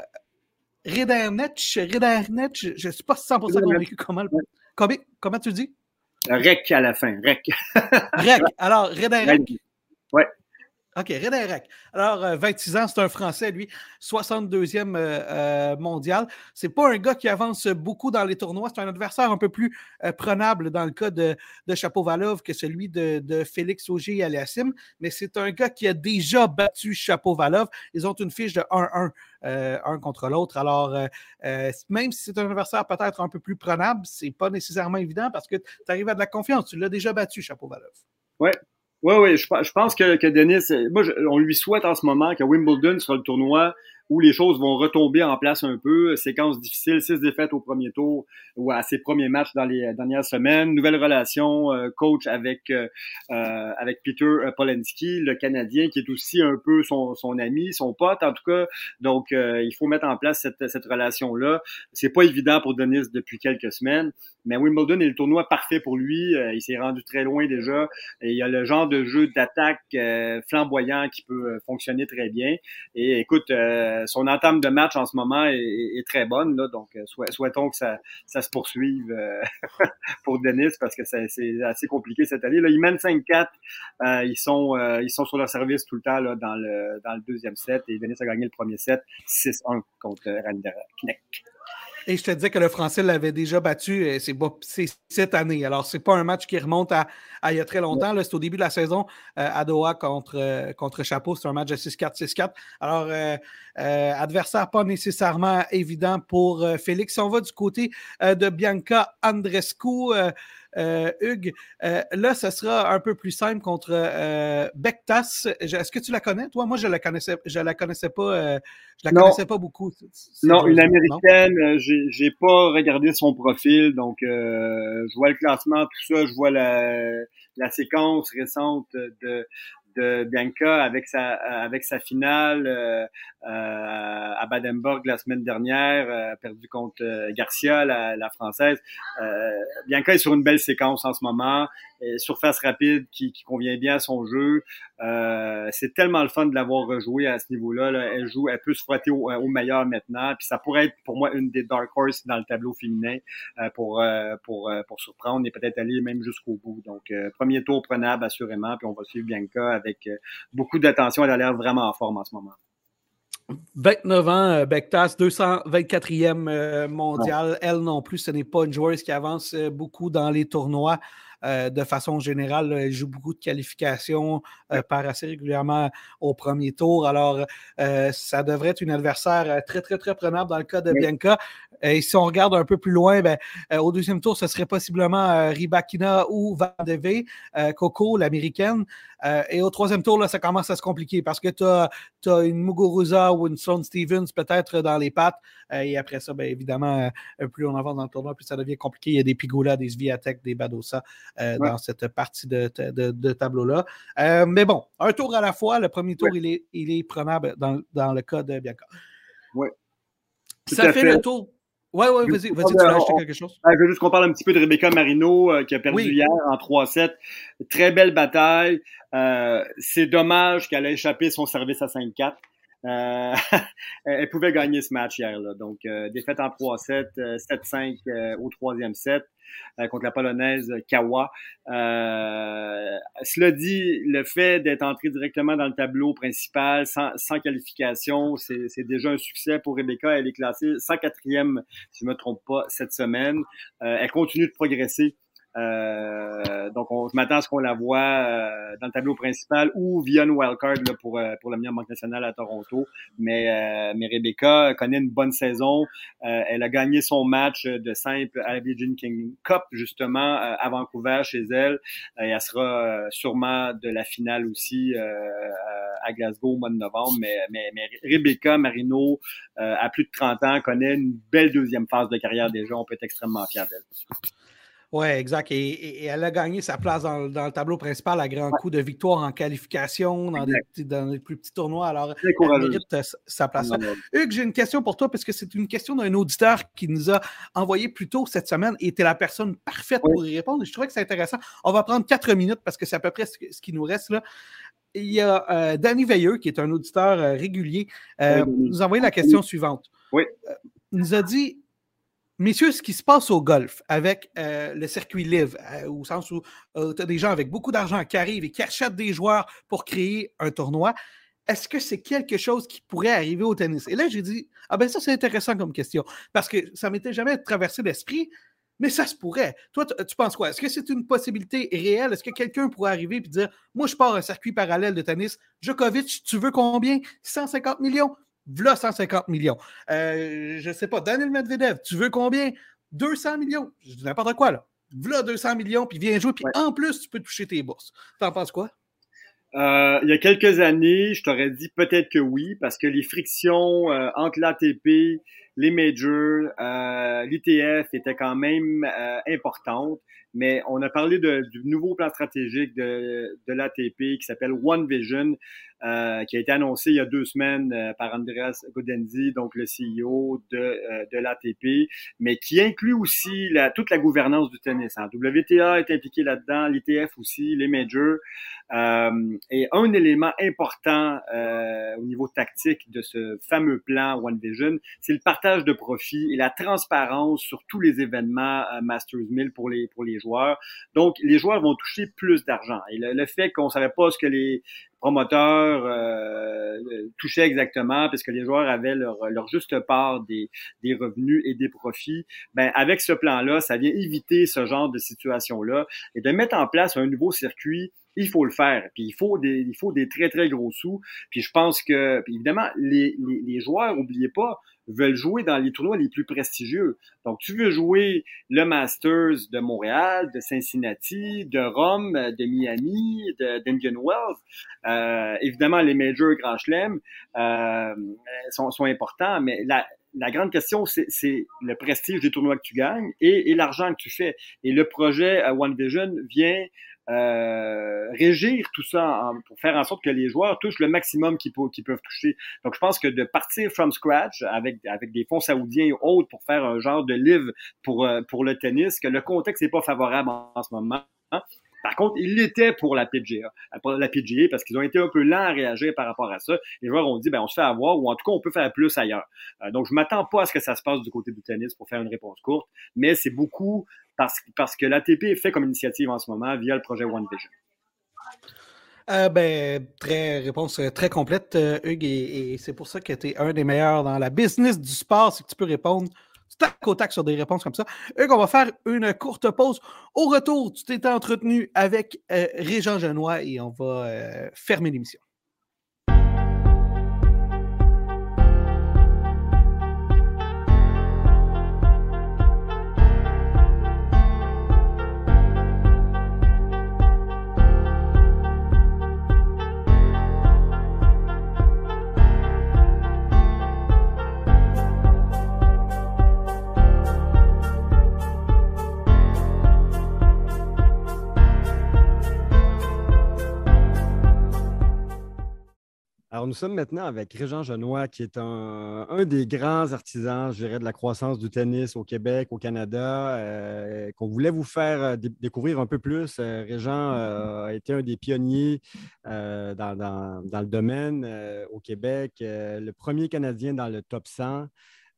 Ridernetch. Ridernetch, je ne suis pas cent pour cent convaincu comment, le... comment, comment tu dis? Rec à la fin, Rec. Rec, alors Ridernetch. Oui. OK, Ridderek. Alors, euh, vingt-six ans, c'est un Français, lui, soixante-deuxième euh, euh, mondial. C'est pas un gars qui avance beaucoup dans les tournois. C'est un adversaire un peu plus euh, prenable dans le cas de, de Shapovalov que celui de, de Félix Auger-Aliassime. Mais c'est un gars qui a déjà battu Shapovalov. Ils ont une fiche de un un, euh, un contre l'autre. Alors, euh, euh, même si c'est un adversaire peut-être un peu plus prenable, c'est pas nécessairement évident parce que tu arrives à de la confiance. Tu l'as déjà battu, Shapovalov. Oui. Oui, oui, je, je pense que, que Denis, moi, je, on lui souhaite en ce moment que Wimbledon sera le tournoi où les choses vont retomber en place un peu. Séquence difficile, six défaites au premier tour ou à ses premiers matchs dans les dernières semaines. Nouvelle relation, euh, coach avec euh, avec Peter Polensky, le Canadien, qui est aussi un peu son, son ami, son pote en tout cas. Donc, euh, il faut mettre en place cette, cette relation-là. C'est pas évident pour Denis depuis quelques semaines, mais Wimbledon est le tournoi parfait pour lui. Euh, il s'est rendu très loin déjà. Et il y a le genre de jeu d'attaque euh, flamboyant qui peut euh, fonctionner très bien. Et écoute, euh, son entame de match en ce moment est, est, est très bonne, là, donc euh, souhaitons que ça, ça se poursuive euh, pour Denis parce que ça, c'est assez compliqué cette année. Là, ils mènent cinq quatre, euh, ils sont euh, ils sont sur leur service tout le temps là, dans le dans le deuxième set et Denis a gagné le premier set six un contre Rinderknecht. Et je te disais que le Français l'avait déjà battu, c'est, c'est cette année. Alors, c'est pas un match qui remonte à, à il y a très longtemps. Là, c'est au début de la saison euh, à Doha contre, euh, contre Chapeau. C'est un match de six quatre, six quatre. Alors, euh, euh, adversaire pas nécessairement évident pour euh, Félix. Si on va du côté euh, de Bianca Andreescu, euh, euh, Hugues. Euh, là, ce sera un peu plus simple contre euh, Bektas. Est-ce que tu la connais, toi? Moi, je la connaissais, je la connaissais pas, euh, je la Non. connaissais pas beaucoup. Non, une américaine, non? j'ai, j'ai pas regardé son profil, donc euh, je vois le classement, tout ça, je vois la, la séquence récente de, de Bianca avec sa avec sa finale euh, euh, à Badenburg la semaine dernière, euh, perdu contre euh, Garcia, la, la française. Euh, Bianca est sur une belle séquence en ce moment, et surface rapide qui, qui convient bien à son jeu. Euh, c'est tellement le fun de l'avoir rejoué à ce niveau-là. Là. Elle joue, elle peut se frotter au, au meilleur maintenant. Puis ça pourrait être pour moi une des dark horse dans le tableau féminin euh, pour euh, pour euh, pour surprendre et peut-être aller même jusqu'au bout. Donc euh, premier tour prenable assurément. Puis on va suivre Bianca avec euh, beaucoup d'attention. Elle a l'air vraiment en forme en ce moment. vingt-neuf ans, Bektas, deux cent vingt-quatrième euh, mondial. Ouais. Elle non plus, ce n'est pas une joueuse qui avance euh, beaucoup dans les tournois. Euh, de façon générale, elle joue beaucoup de qualifications, euh, part assez régulièrement au premier tour. Alors, euh, ça devrait être une adversaire très, très, très prenable dans le cas de oui. Bianca. Et si on regarde un peu plus loin, ben, euh, au deuxième tour, ce serait possiblement euh, Rybakina ou Van de Wey, euh, Coco, l'américaine. Euh, et au troisième tour, là, ça commence à se compliquer parce que tu as une Muguruza ou une Sloane Stephens peut-être dans les pattes. Euh, et après ça, bien évidemment, euh, plus on avance dans le tournoi, plus ça devient compliqué. Il y a des Pigula, des Swiatek, des Badosa euh, ouais. dans cette partie de, de, de tableau-là. Euh, mais bon, un tour à la fois. Le premier tour, ouais. il, est, il est prenable dans, dans le cas de Bianca. Oui. Ça fait, fait le tour. Oui, oui, vas-y, vas-y, tu veux acheter quelque chose? Je veux juste qu'on parle un petit peu de Rebecca Marino euh, qui a perdu oui. hier en trois sept. Très belle bataille. Euh, c'est dommage qu'elle ait échappé son service à cinq quatre. Euh, elle pouvait gagner ce match hier. Là. Donc, euh, défaite en trois sept, euh, sept cinq euh, au troisième set euh, contre la Polonaise Kawa. Euh, cela dit, le fait d'être entré directement dans le tableau principal sans, sans qualification, c'est, c'est déjà un succès pour Rebecca. Elle est classée cent quatrième, si je ne me trompe pas, cette semaine. Euh, elle continue de progresser. Euh, donc, on, je m'attends à ce qu'on la voit euh, dans le tableau principal ou via une wildcard là, pour, euh, pour la meilleure banque nationale à Toronto. Mais, euh, mais Rebecca connaît une bonne saison. Euh, elle a gagné son match de simple à la Billie Jean King Cup, justement, euh, à Vancouver, chez elle. Euh, et elle sera euh, sûrement de la finale aussi euh, à Glasgow au mois de novembre. Mais, mais, mais Rebecca Marino, euh, à plus de trente ans, connaît une belle deuxième phase de carrière déjà. On peut être extrêmement fier d'elle. Oui, exact. Et, et, et elle a gagné sa place dans, dans le tableau principal à grands coups de victoire en qualification, dans, des, dans les plus petits tournois. Alors, elle mérite sa place. Non, non. Hugues, j'ai une question pour toi, parce que c'est une question d'un auditeur qui nous a envoyé plus tôt cette semaine et tu es la personne parfaite oui. pour y répondre. Et je trouvais que c'est intéressant. On va prendre quatre minutes parce que c'est à peu près ce, ce qui nous reste là. Il y a euh, Danny Veilleux, qui est un auditeur euh, régulier, euh, oui. nous a envoyé la question suivante. Oui. Euh, il nous a dit... Messieurs, ce qui se passe au golf avec euh, le circuit live, euh, au sens où euh, tu as des gens avec beaucoup d'argent qui arrivent et qui achètent des joueurs pour créer un tournoi, est-ce que c'est quelque chose qui pourrait arriver au tennis? Et là, j'ai dit, ah ben ça, c'est intéressant comme question, parce que ça ne m'était jamais traversé l'esprit, mais ça se pourrait. Toi, tu penses quoi? Est-ce que c'est une possibilité réelle? Est-ce que quelqu'un pourrait arriver et dire, moi, je pars un circuit parallèle de tennis, Djokovic, tu veux combien? cent cinquante millions? V'là cent cinquante millions. Euh, je ne sais pas, Daniil Medvedev, tu veux combien? deux cents millions. Je dis n'importe quoi, là. V'là deux cents millions, puis viens jouer, puis ouais. en plus, tu peux toucher tes bourses. T'en penses quoi? Euh, il y a quelques années, je t'aurais dit peut-être que oui, parce que les frictions euh, entre l'A T P, les majors, euh, l'I T F étaient quand même euh, importantes. Mais on a parlé de, du nouveau plan stratégique de, de l'A T P qui s'appelle One Vision, euh, qui a été annoncé il y a deux semaines euh, par Andreas Gaudenzi, donc le C E O de, euh, de l'A T P, mais qui inclut aussi la, toute la gouvernance du tennis. Hein. W T A est impliqué là-dedans, l'I T F aussi, les majors. Euh, et un élément important euh, au niveau tactique de ce fameux plan One Vision, c'est le partage de profits et la transparence sur tous les événements euh, Masters mille pour les pour les joueurs. Donc, les joueurs vont toucher plus d'argent. Et le, le fait qu'on savait pas ce que les promoteurs euh, touchaient exactement, parce que les joueurs avaient leur, leur juste part des, des revenus et des profits, ben avec ce plan-là, ça vient éviter ce genre de situation-là et de mettre en place un nouveau circuit il faut le faire. Puis il faut des, il faut des très, très gros sous. Puis je pense que, puis évidemment, les, les, les joueurs, n'oubliez pas, veulent jouer dans les tournois les plus prestigieux. Donc, tu veux jouer le Masters de Montréal, de Cincinnati, de Rome, de Miami, de, d'Indian Wells. Euh, évidemment, les majors Grand Chelem euh, sont, sont importants, mais la, la grande question, c'est, c'est le prestige des tournois que tu gagnes et, et l'argent que tu fais. Et le projet euh, One Vision vient euh, régir tout ça en, pour faire en sorte que les joueurs touchent le maximum qu'ils, qu'ils peuvent toucher. Donc, je pense que de partir from scratch avec, avec des fonds saoudiens et autres pour faire un genre de livre pour, pour le tennis, que le contexte n'est pas favorable en, en ce moment. Hein? Par contre, il l'était pour la P G A, pour la P G A parce qu'ils ont été un peu lents à réagir par rapport à ça. Les joueurs ont dit, ben on se fait avoir ou en tout cas, on peut faire plus ailleurs. Euh, donc, je m'attends pas à ce que ça se passe du côté du tennis pour faire une réponse courte, mais c'est beaucoup parce, parce que l'A T P fait comme initiative en ce moment via le projet One Vision. Euh, ben, très, réponse très complète, euh, Hugues, et, et c'est pour ça que tu es un des meilleurs dans la business du sport, c'est que tu peux répondre tac au tac sur des réponses comme ça. Hugues, on va faire une courte pause. Au retour, tu t'es entretenu avec euh, Régent Genois et on va euh, fermer l'émission. Alors, nous sommes maintenant avec Régent Genois, qui est un, un des grands artisans, je dirais, de la croissance du tennis au Québec, au Canada, euh, qu'on voulait vous faire dé- découvrir un peu plus. Euh, Régent euh, a été un des pionniers euh, dans, dans, dans le domaine euh, au Québec, euh, le premier Canadien dans le top cent.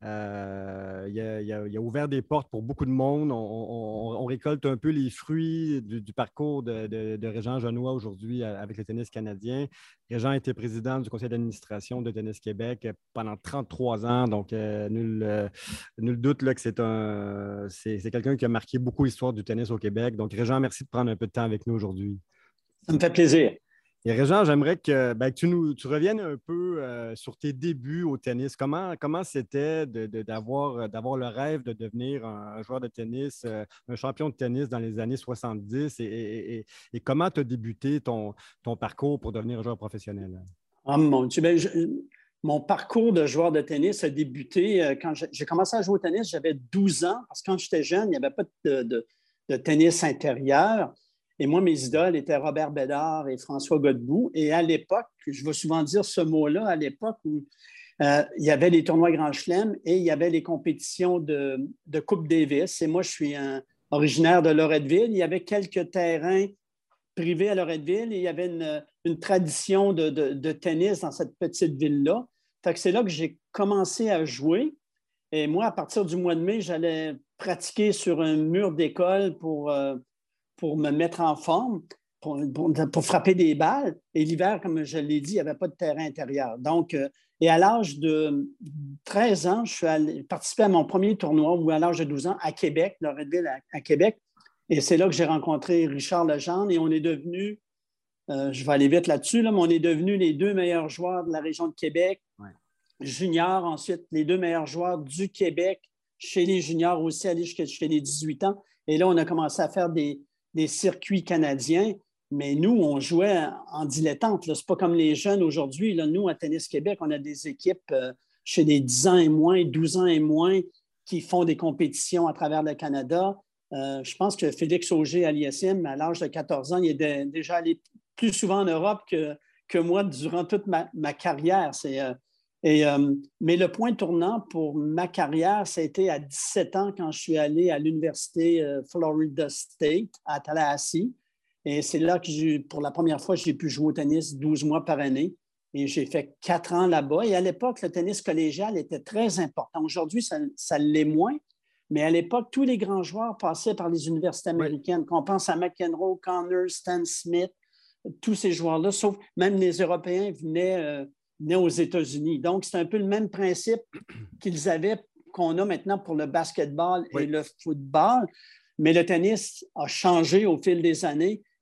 Euh, il, a, il, a, il a ouvert des portes pour beaucoup de monde. On, on, on récolte un peu les fruits du, du parcours de, de, de Régent Genois aujourd'hui avec le tennis canadien. Régent était président du conseil d'administration de Tennis Québec pendant trente-trois ans. Donc, euh, nul, euh, nul doute là, que c'est, un, c'est, c'est quelqu'un qui a marqué beaucoup l'histoire du tennis au Québec. Donc, Régent, merci de prendre un peu de temps avec nous aujourd'hui. Ça me fait plaisir. Et Régent, j'aimerais que, ben, que tu, nous, tu reviennes un peu euh, sur tes débuts au tennis. Comment, comment c'était de, de, d'avoir, d'avoir le rêve de devenir un, un joueur de tennis, euh, un champion de tennis dans les années soixante-dix et, et, et, et comment tu as débuté ton, ton parcours pour devenir un joueur professionnel? Oh mon Dieu, ben, je, mon parcours de joueur de tennis a débuté euh, quand j'ai, j'ai commencé à jouer au tennis, j'avais douze ans, parce que quand j'étais jeune, il n'y avait pas de, de, de tennis intérieur. Et moi, mes idoles étaient Robert Bédard et François Godbout. Et à l'époque, je vais souvent dire ce mot-là, à l'époque où euh, il y avait les tournois Grand Chelem et il y avait les compétitions de, de Coupe Davis. Et moi, je suis un, originaire de Loretteville. Il y avait quelques terrains privés à Loretteville et il y avait une, une tradition de, de, de tennis dans cette petite ville-là. Fait que c'est là que j'ai commencé à jouer. Et moi, à partir du mois de mai, j'allais pratiquer sur un mur d'école pour... Euh, pour me mettre en forme, pour, pour, pour frapper des balles. Et l'hiver, comme je l'ai dit, il n'y avait pas de terrain intérieur. Donc, euh, et à l'âge de treize ans, je suis allé participer à mon premier tournoi, ou à l'âge de douze ans, à Québec, Loretteville à, à Québec. Et c'est là que j'ai rencontré Richard Legendre et on est devenus, euh, je vais aller vite là-dessus, là, mais on est devenus les deux meilleurs joueurs de la région de Québec, ouais. Juniors, ensuite les deux meilleurs joueurs du Québec, chez les juniors aussi, aller jusqu'à chez les dix-huit ans. Et là, on a commencé à faire des des circuits canadiens, mais nous, on jouait en dilettante. Ce n'est pas comme les jeunes aujourd'hui. Là, nous, à Tennis Québec, on a des équipes euh, chez les dix ans et moins, douze ans et moins qui font des compétitions à travers le Canada. Euh, je pense que Félix Auger-Aliassime, à l'âge de quatorze ans, il est de, déjà allé plus souvent en Europe que, que moi durant toute ma, ma carrière. C'est, euh, et, euh, mais le point tournant pour ma carrière, ça a été à dix-sept ans quand je suis allé à l'université euh, Florida State à Tallahassee. Et c'est là que, j'ai, pour la première fois, j'ai pu jouer au tennis douze mois par année. Et j'ai fait quatre ans là-bas. Et à l'époque, le tennis collégial était très important. Aujourd'hui, ça, ça l'est moins. Mais à l'époque, tous les grands joueurs passaient par les universités américaines. Oui. Qu'on pense à McEnroe, Connors, Stan Smith, tous ces joueurs-là, sauf même les Européens venaient... Euh, nés aux États-Unis. Donc, c'est un peu le même principe qu'ils avaient, qu'on a maintenant pour le basketball oui. et le football. Mais le tennis a changé au fil des années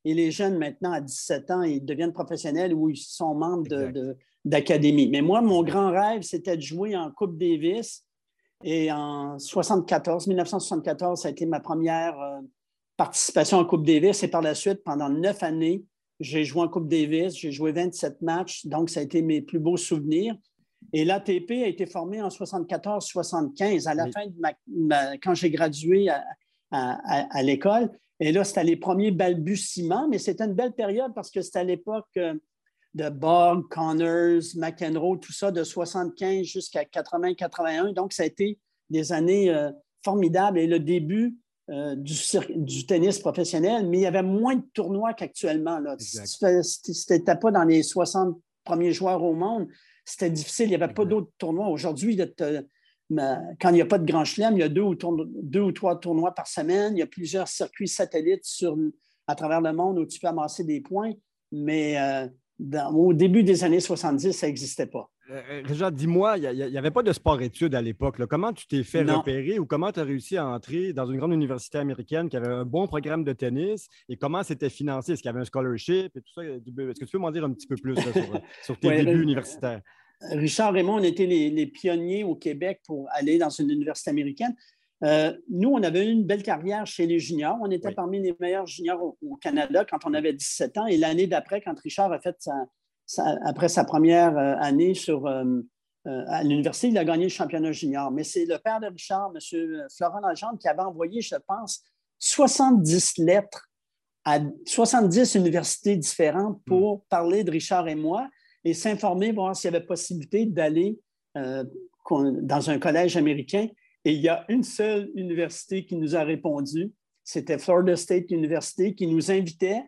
et les jeunes, maintenant, à dix-sept ans, ils deviennent professionnels ou ils sont membres de, de, d'académie. Mais moi, mon grand rêve, c'était de jouer en Coupe Davis. Et en soixante-quatorze, mille neuf cent soixante-quatorze, ça a été ma première euh, participation en Coupe Davis. Et par la suite, pendant neuf années, j'ai joué en Coupe Davis. J'ai joué vingt-sept matchs. Donc, ça a été mes plus beaux souvenirs. Et l'A T P a été formé en soixante-quatorze soixante-quinze, à la oui. fin de ma, ma, quand j'ai gradué à, à, à, à l'école. Et là, c'était les premiers balbutiements, mais c'était une belle période parce que c'était à l'époque euh, de Borg, Connors, McEnroe, tout ça, de soixante-quinze jusqu'à quatre-vingts quatre-vingt-un. Donc, ça a été des années euh, formidables et le début euh, du, du tennis professionnel, mais il y avait moins de tournois qu'actuellement. Là. Si tu n'étais pas dans les soixante premiers joueurs au monde, c'était difficile. Il n'y avait pas d'autres tournois. Aujourd'hui, quand il n'y a pas de grand chelem, il y a deux ou, tourno- deux ou trois tournois par semaine. Il y a plusieurs circuits satellites sur, à travers le monde où tu peux amasser des points. Mais euh, dans, au début des années soixante-dix, ça n'existait pas. Euh, Richard, dis-moi, il n'y avait pas de sport-études à l'époque. Là. Comment tu t'es fait non. repérer ou comment tu as réussi à entrer dans une grande université américaine qui avait un bon programme de tennis et comment c'était financé? Est-ce qu'il y avait un scholarship et tout ça? Est-ce que tu peux m'en dire un petit peu plus là, sur, sur tes ouais, débuts universitaires? Richard et moi, on était les, les pionniers au Québec pour aller dans une université américaine. Euh, nous, on avait eu une belle carrière chez les juniors. On était oui. parmi les meilleurs juniors au, au Canada quand on avait dix-sept ans. Et l'année d'après, quand Richard a fait sa, sa, après sa première euh, année sur, euh, euh, à l'université, il a gagné le championnat junior. Mais c'est le père de Richard, M. Florent Legendre, qui avait envoyé, je pense, soixante-dix lettres à soixante-dix universités différentes pour mmh. parler de Richard et moi et s'informer, voir s'il y avait possibilité d'aller euh, dans un collège américain. Et il y a une seule université qui nous a répondu, c'était Florida State University, qui nous invitait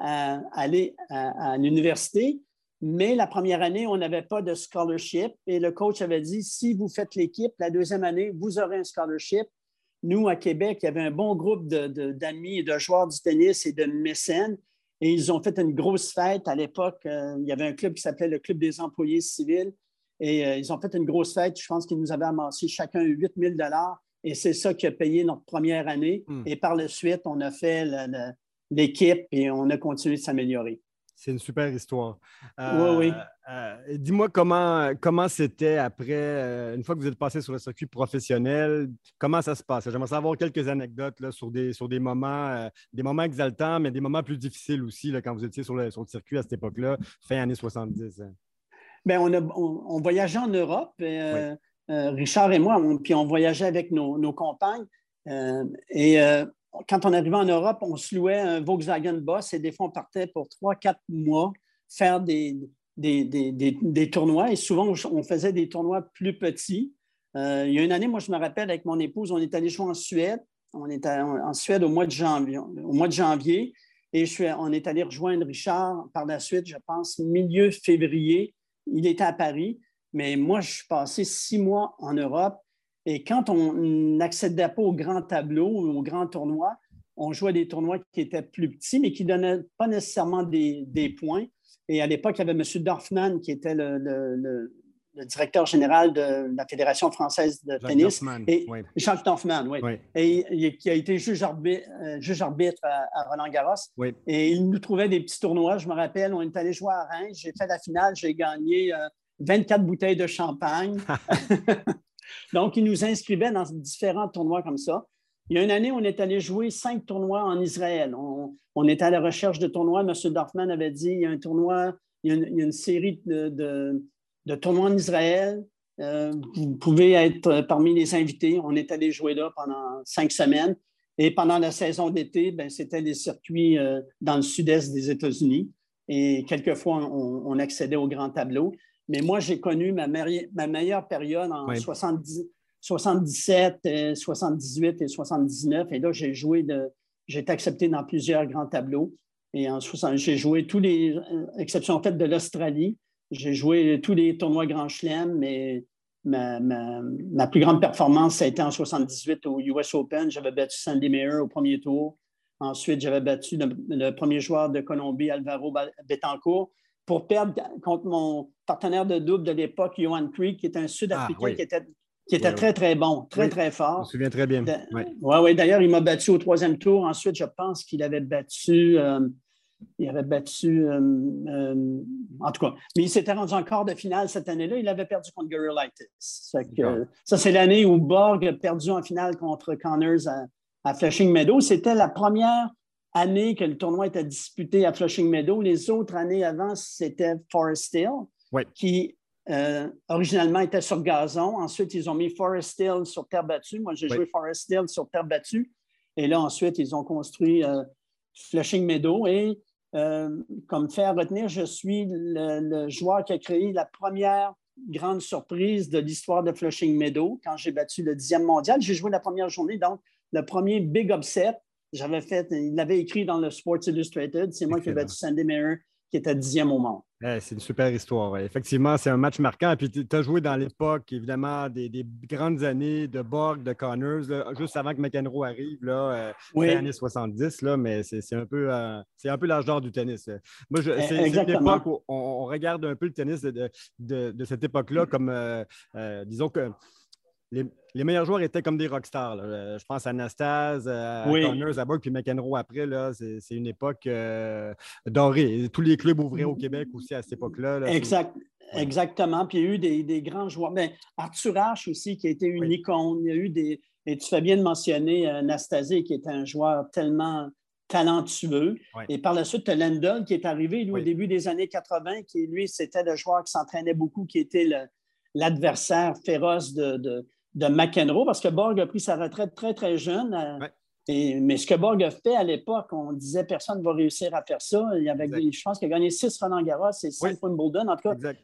à aller à, à l'université. Mais la première année, on n'avait pas de scholarship. Et le coach avait dit, si vous faites l'équipe, la deuxième année, vous aurez un scholarship. Nous, à Québec, il y avait un bon groupe de, de, d'amis et de joueurs du tennis et de mécènes. Et ils ont fait une grosse fête. À l'époque, euh, il y avait un club qui s'appelait le Club des employés civils. Et euh, ils ont fait une grosse fête. Je pense qu'ils nous avaient amassé chacun huit mille dollars. Et c'est ça qui a payé notre première année. Mm. Et par la suite, on a fait le, le, l'équipe et on a continué de s'améliorer. C'est une super histoire. Euh, oui, oui. Euh, dis-moi comment, comment c'était après, euh, une fois que vous êtes passé sur le circuit professionnel, comment ça se passe? J'aimerais savoir quelques anecdotes là, sur, des, sur des moments, euh, des moments exaltants, mais des moments plus difficiles aussi là, quand vous étiez sur le, sur le circuit à cette époque-là, fin années soixante-dix. Hein. Bien, on, a, on, on voyageait en Europe, euh, oui. euh, Richard et moi, on, puis on voyageait avec nos, nos compagnes. Euh, et euh, quand on arrivait en Europe, on se louait un Volkswagen Boss et des fois, on partait pour trois, quatre mois faire des, des, des, des, des tournois. Et souvent, on faisait des tournois plus petits. Euh, il y a une année, moi, je me rappelle, avec mon épouse, on est allé jouer en Suède. On est allé en Suède au mois de janvier. Au mois de janvier et je suis, on est allé rejoindre Richard par la suite, je pense, milieu février. Il était à Paris, mais moi, je suis passé six mois en Europe. Et quand on n'accédait pas au grand tableau ou au grand tournoi, on jouait des tournois qui étaient plus petits, mais qui ne donnaient pas nécessairement des, des points. Et à l'époque, il y avait M. Dorfman, qui était le, le, le, le directeur général de la Fédération française de Jacques tennis. Dorfman, et oui. Jacques Dorfman, oui. oui. Et, et qui a été juge arbitre, juge arbitre à, à Roland-Garros. Oui. Et il nous trouvait des petits tournois. Je me rappelle, on est allé jouer à Reims. J'ai fait la finale, j'ai gagné euh, vingt-quatre bouteilles de champagne. Donc, il nous inscrivait dans différents tournois comme ça. Il y a une année, on est allé jouer cinq tournois en Israël. On, on était à la recherche de tournois. M. Dorfman avait dit, il y a un tournoi, il y a une, il y a une série de, de, de tournois en Israël. Euh, vous pouvez être parmi les invités. On est allé jouer là pendant cinq semaines. Et pendant la saison d'été, ben, c'était les circuits euh, dans le sud-est des États-Unis. Et quelquefois, on, on accédait au grand tableau. Mais moi, j'ai connu ma, mari- ma meilleure période en oui. soixante-dix, soixante-dix-sept, soixante-dix-huit et soixante-dix-neuf. Et là, j'ai joué de, j'ai été accepté dans plusieurs grands tableaux. Et en soixante, j'ai joué tous les, exception faite de l'Australie, j'ai joué tous les tournois Grand Chelem, mais ma, ma, ma plus grande performance, ça a été en soixante-dix-huit au U S Open. J'avais battu Sandy Meyer au premier tour. Ensuite, j'avais battu le, le premier joueur de Colombie, Alvaro Betancourt, pour perdre contre mon partenaire de double de l'époque, Johan Creek, qui était un Sud-Africain ah, oui. qui était, qui était oui, très, très bon, très, oui. très fort. Je me souviens très bien. Oui, oui. D'ailleurs, il m'a battu au troisième tour. Ensuite, je pense qu'il avait battu euh, il avait battu, euh, euh, en tout cas, mais il s'était rendu en quart de finale cette année-là. Il avait perdu contre Gurulaitis. Ça, que, ça, c'est l'année où Borg a perdu en finale contre Connors à, à Flushing Meadows. C'était la première année que le tournoi était disputé à Flushing Meadows. Les autres années avant, c'était Forest Hill, oui. qui euh, originalement était sur gazon. Ensuite, ils ont mis Forest Hill sur terre battue. Moi, j'ai oui. joué Forest Hill sur terre battue. Et là, ensuite, ils ont construit euh, Flushing Meadows. Et euh, comme fait à retenir, je suis le, le joueur qui a créé la première grande surprise de l'histoire de Flushing Meadows quand j'ai battu le dixième mondial. J'ai joué la première journée, donc le premier big upset. J'avais fait, il l'avait écrit dans le Sports Illustrated. C'est moi Excellent. Qui ai battu Sandy Meyer, qui était dixième au monde. Ouais, c'est une super histoire. Ouais. Effectivement, c'est un match marquant. Et puis, tu as joué dans l'époque, évidemment, des, des grandes années de Borg, de Connors, là, juste avant que McEnroe arrive, là, euh, oui. années soixante-dix, là, mais c'est, c'est un peu, euh, c'est un peu l'âge d'or du tennis. Moi, je, c'est, c'est une époque où on, on regarde un peu le tennis de, de, de cette époque-là comme, euh, euh, disons que Les, les meilleurs joueurs étaient comme des rockstars. Là. Je pense à Anastase, à oui. Connors, à Borg, puis McEnroe après. Là, c'est, c'est une époque euh, dorée. Tous les clubs ouvraient au Québec aussi à cette époque-là. Là. Exact. Ouais. Exactement. Puis il y a eu des, des grands joueurs. Ben, Arthur Ashe aussi, qui a été une oui. icône. Il y a eu des. Et tu fais bien de mentionner Anastasie, qui est un joueur tellement talentueux. Oui. Et par la suite, tu as Lendl qui est arrivé, lui, oui. au début des années quatre-vingt, qui, lui, c'était le joueur qui s'entraînait beaucoup, qui était le, l'adversaire féroce de, de de McEnroe, parce que Borg a pris sa retraite très, très jeune. Ouais. Et, mais ce que Borg a fait à l'époque, on disait personne ne va réussir à faire ça. Il y avait, je pense qu'il a gagné six Roland-Garros et cinq oui. Wimbledon, en tout cas. Exact.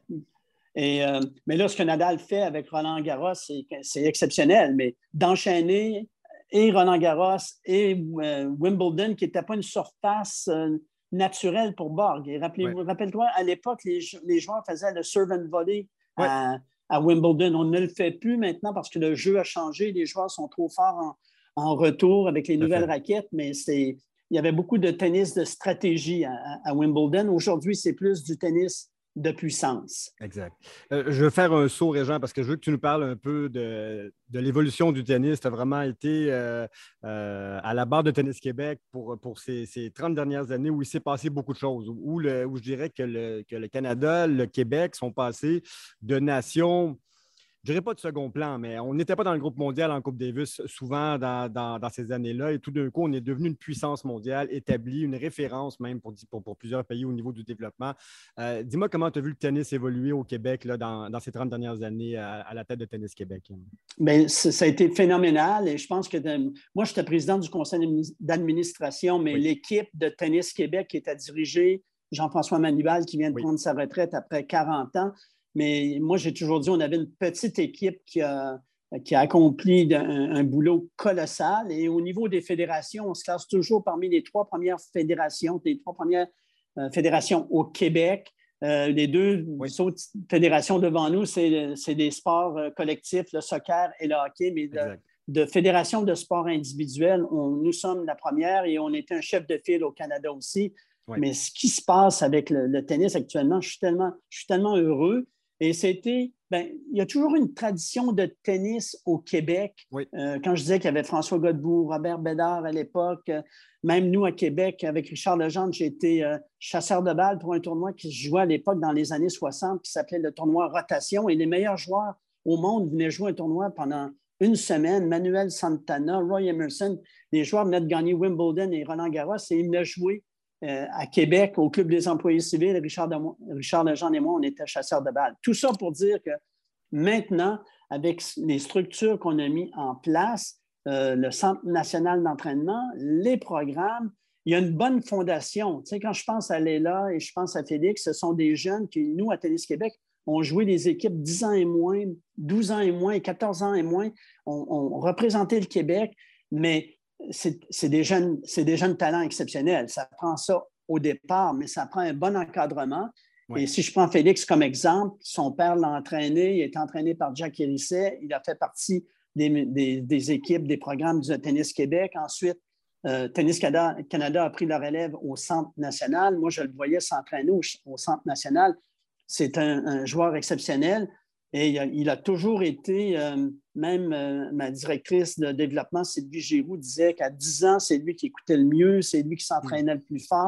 Et, euh, mais là, ce que Nadal fait avec Roland-Garros, c'est, c'est exceptionnel. Mais d'enchaîner et Roland-Garros et euh, Wimbledon, qui n'était pas une surface euh, naturelle pour Borg. Et rappelez-vous, oui. rappelle-toi, à l'époque, les, les joueurs faisaient le serve and volley oui. à à Wimbledon. On ne le fait plus maintenant parce que le jeu a changé. Les joueurs sont trop forts en, en retour avec les nouvelles raquettes, mais c'est, il y avait beaucoup de tennis de stratégie à, à Wimbledon. Aujourd'hui, c'est plus du tennis de puissance. Exact. Euh, je veux faire un saut, Régent, parce que je veux que tu nous parles un peu de, de l'évolution du tennis. Tu as vraiment été euh, euh, à la barre de Tennis Québec pour, pour ces, ces trente dernières années où il s'est passé beaucoup de choses, où, le, où je dirais que le, que le Canada, le Québec sont passés de nations, je ne dirais pas de second plan, mais on n'était pas dans le groupe mondial en Coupe Davis souvent dans, dans, dans ces années-là. Et tout d'un coup, on est devenu une puissance mondiale établie, une référence même pour, pour, pour plusieurs pays au niveau du développement. Euh, dis-moi comment tu as vu le tennis évoluer au Québec là, dans, dans ces trente dernières années à, à la tête de Tennis Québec. Bien, ça a été phénoménal et je pense que de, moi, j'étais président du conseil d'administration, mais oui. l'équipe de Tennis Québec qui était dirigée, Jean-François Manuel, qui vient de oui. prendre sa retraite après quarante ans. Mais moi, j'ai toujours dit, on avait une petite équipe qui a, qui a accompli un, un boulot colossal. Et au niveau des fédérations, on se classe toujours parmi les trois premières fédérations, les trois premières euh, fédérations au Québec. Euh, les deux oui. autres fédérations devant nous, c'est, c'est des sports euh, collectifs, le soccer et le hockey. Mais de, de fédération de sport individuel, on, nous sommes la première et on est un chef de file au Canada aussi. Oui. Mais ce qui se passe avec le, le tennis actuellement, je suis tellement, je suis tellement heureux. Et c'était, bien, il y a toujours une tradition de tennis au Québec. Oui. Euh, quand je disais qu'il y avait François Godbout, Robert Bédard à l'époque, euh, même nous à Québec, avec Richard Legendre, j'ai été euh, chasseur de balles pour un tournoi qui se jouait à l'époque dans les années soixante, qui s'appelait le tournoi Rotation. Et les meilleurs joueurs au monde venaient jouer un tournoi pendant une semaine. Manuel Santana, Roy Emerson, les joueurs venaient de gagner Wimbledon et Roland-Garros et ils venaient jouer Euh, à Québec, au Club des employés civils, Richard, de, Richard Legendre et moi, on était chasseurs de balles. Tout ça pour dire que maintenant, avec les structures qu'on a mises en place, euh, le Centre national d'entraînement, les programmes, il y a une bonne fondation. Tu sais, quand je pense à Léla et je pense à Félix, ce sont des jeunes qui, nous, à Tennis Québec, ont joué des équipes dix ans et moins, douze ans et moins, quatorze ans et moins, ont, ont représenté le Québec, mais C'est, c'est, des jeunes, c'est des jeunes talents exceptionnels. Ça prend ça au départ, mais ça prend un bon encadrement. Oui. Et si je prends Félix comme exemple, son père l'a entraîné, il est entraîné par Jack Hérisset, il a fait partie des, des, des équipes, des programmes du Tennis Québec. Ensuite, euh, Tennis Canada, Canada a pris la relève au Centre national. Moi, je le voyais s'entraîner au, au Centre national. C'est un, un joueur exceptionnel. Et il a, il a toujours été, euh, même euh, ma directrice de développement, Sylvie Giroux, disait qu'à dix ans, c'est lui qui écoutait le mieux, c'est lui qui s'entraînait le plus fort.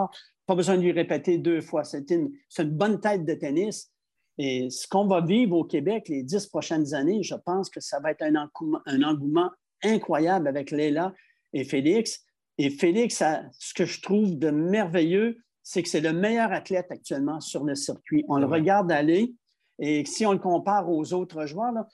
pas besoin de lui répéter deux fois. C'est une, c'est une bonne tête de tennis. Et ce qu'on va vivre au Québec les dix prochaines années, je pense que ça va être un engouement, un engouement incroyable avec Leila et Félix. Et Félix, ça, ce que je trouve de merveilleux, c'est que c'est le meilleur athlète actuellement sur le circuit. On le regarde aller et si on le compare aux autres joueurs, là,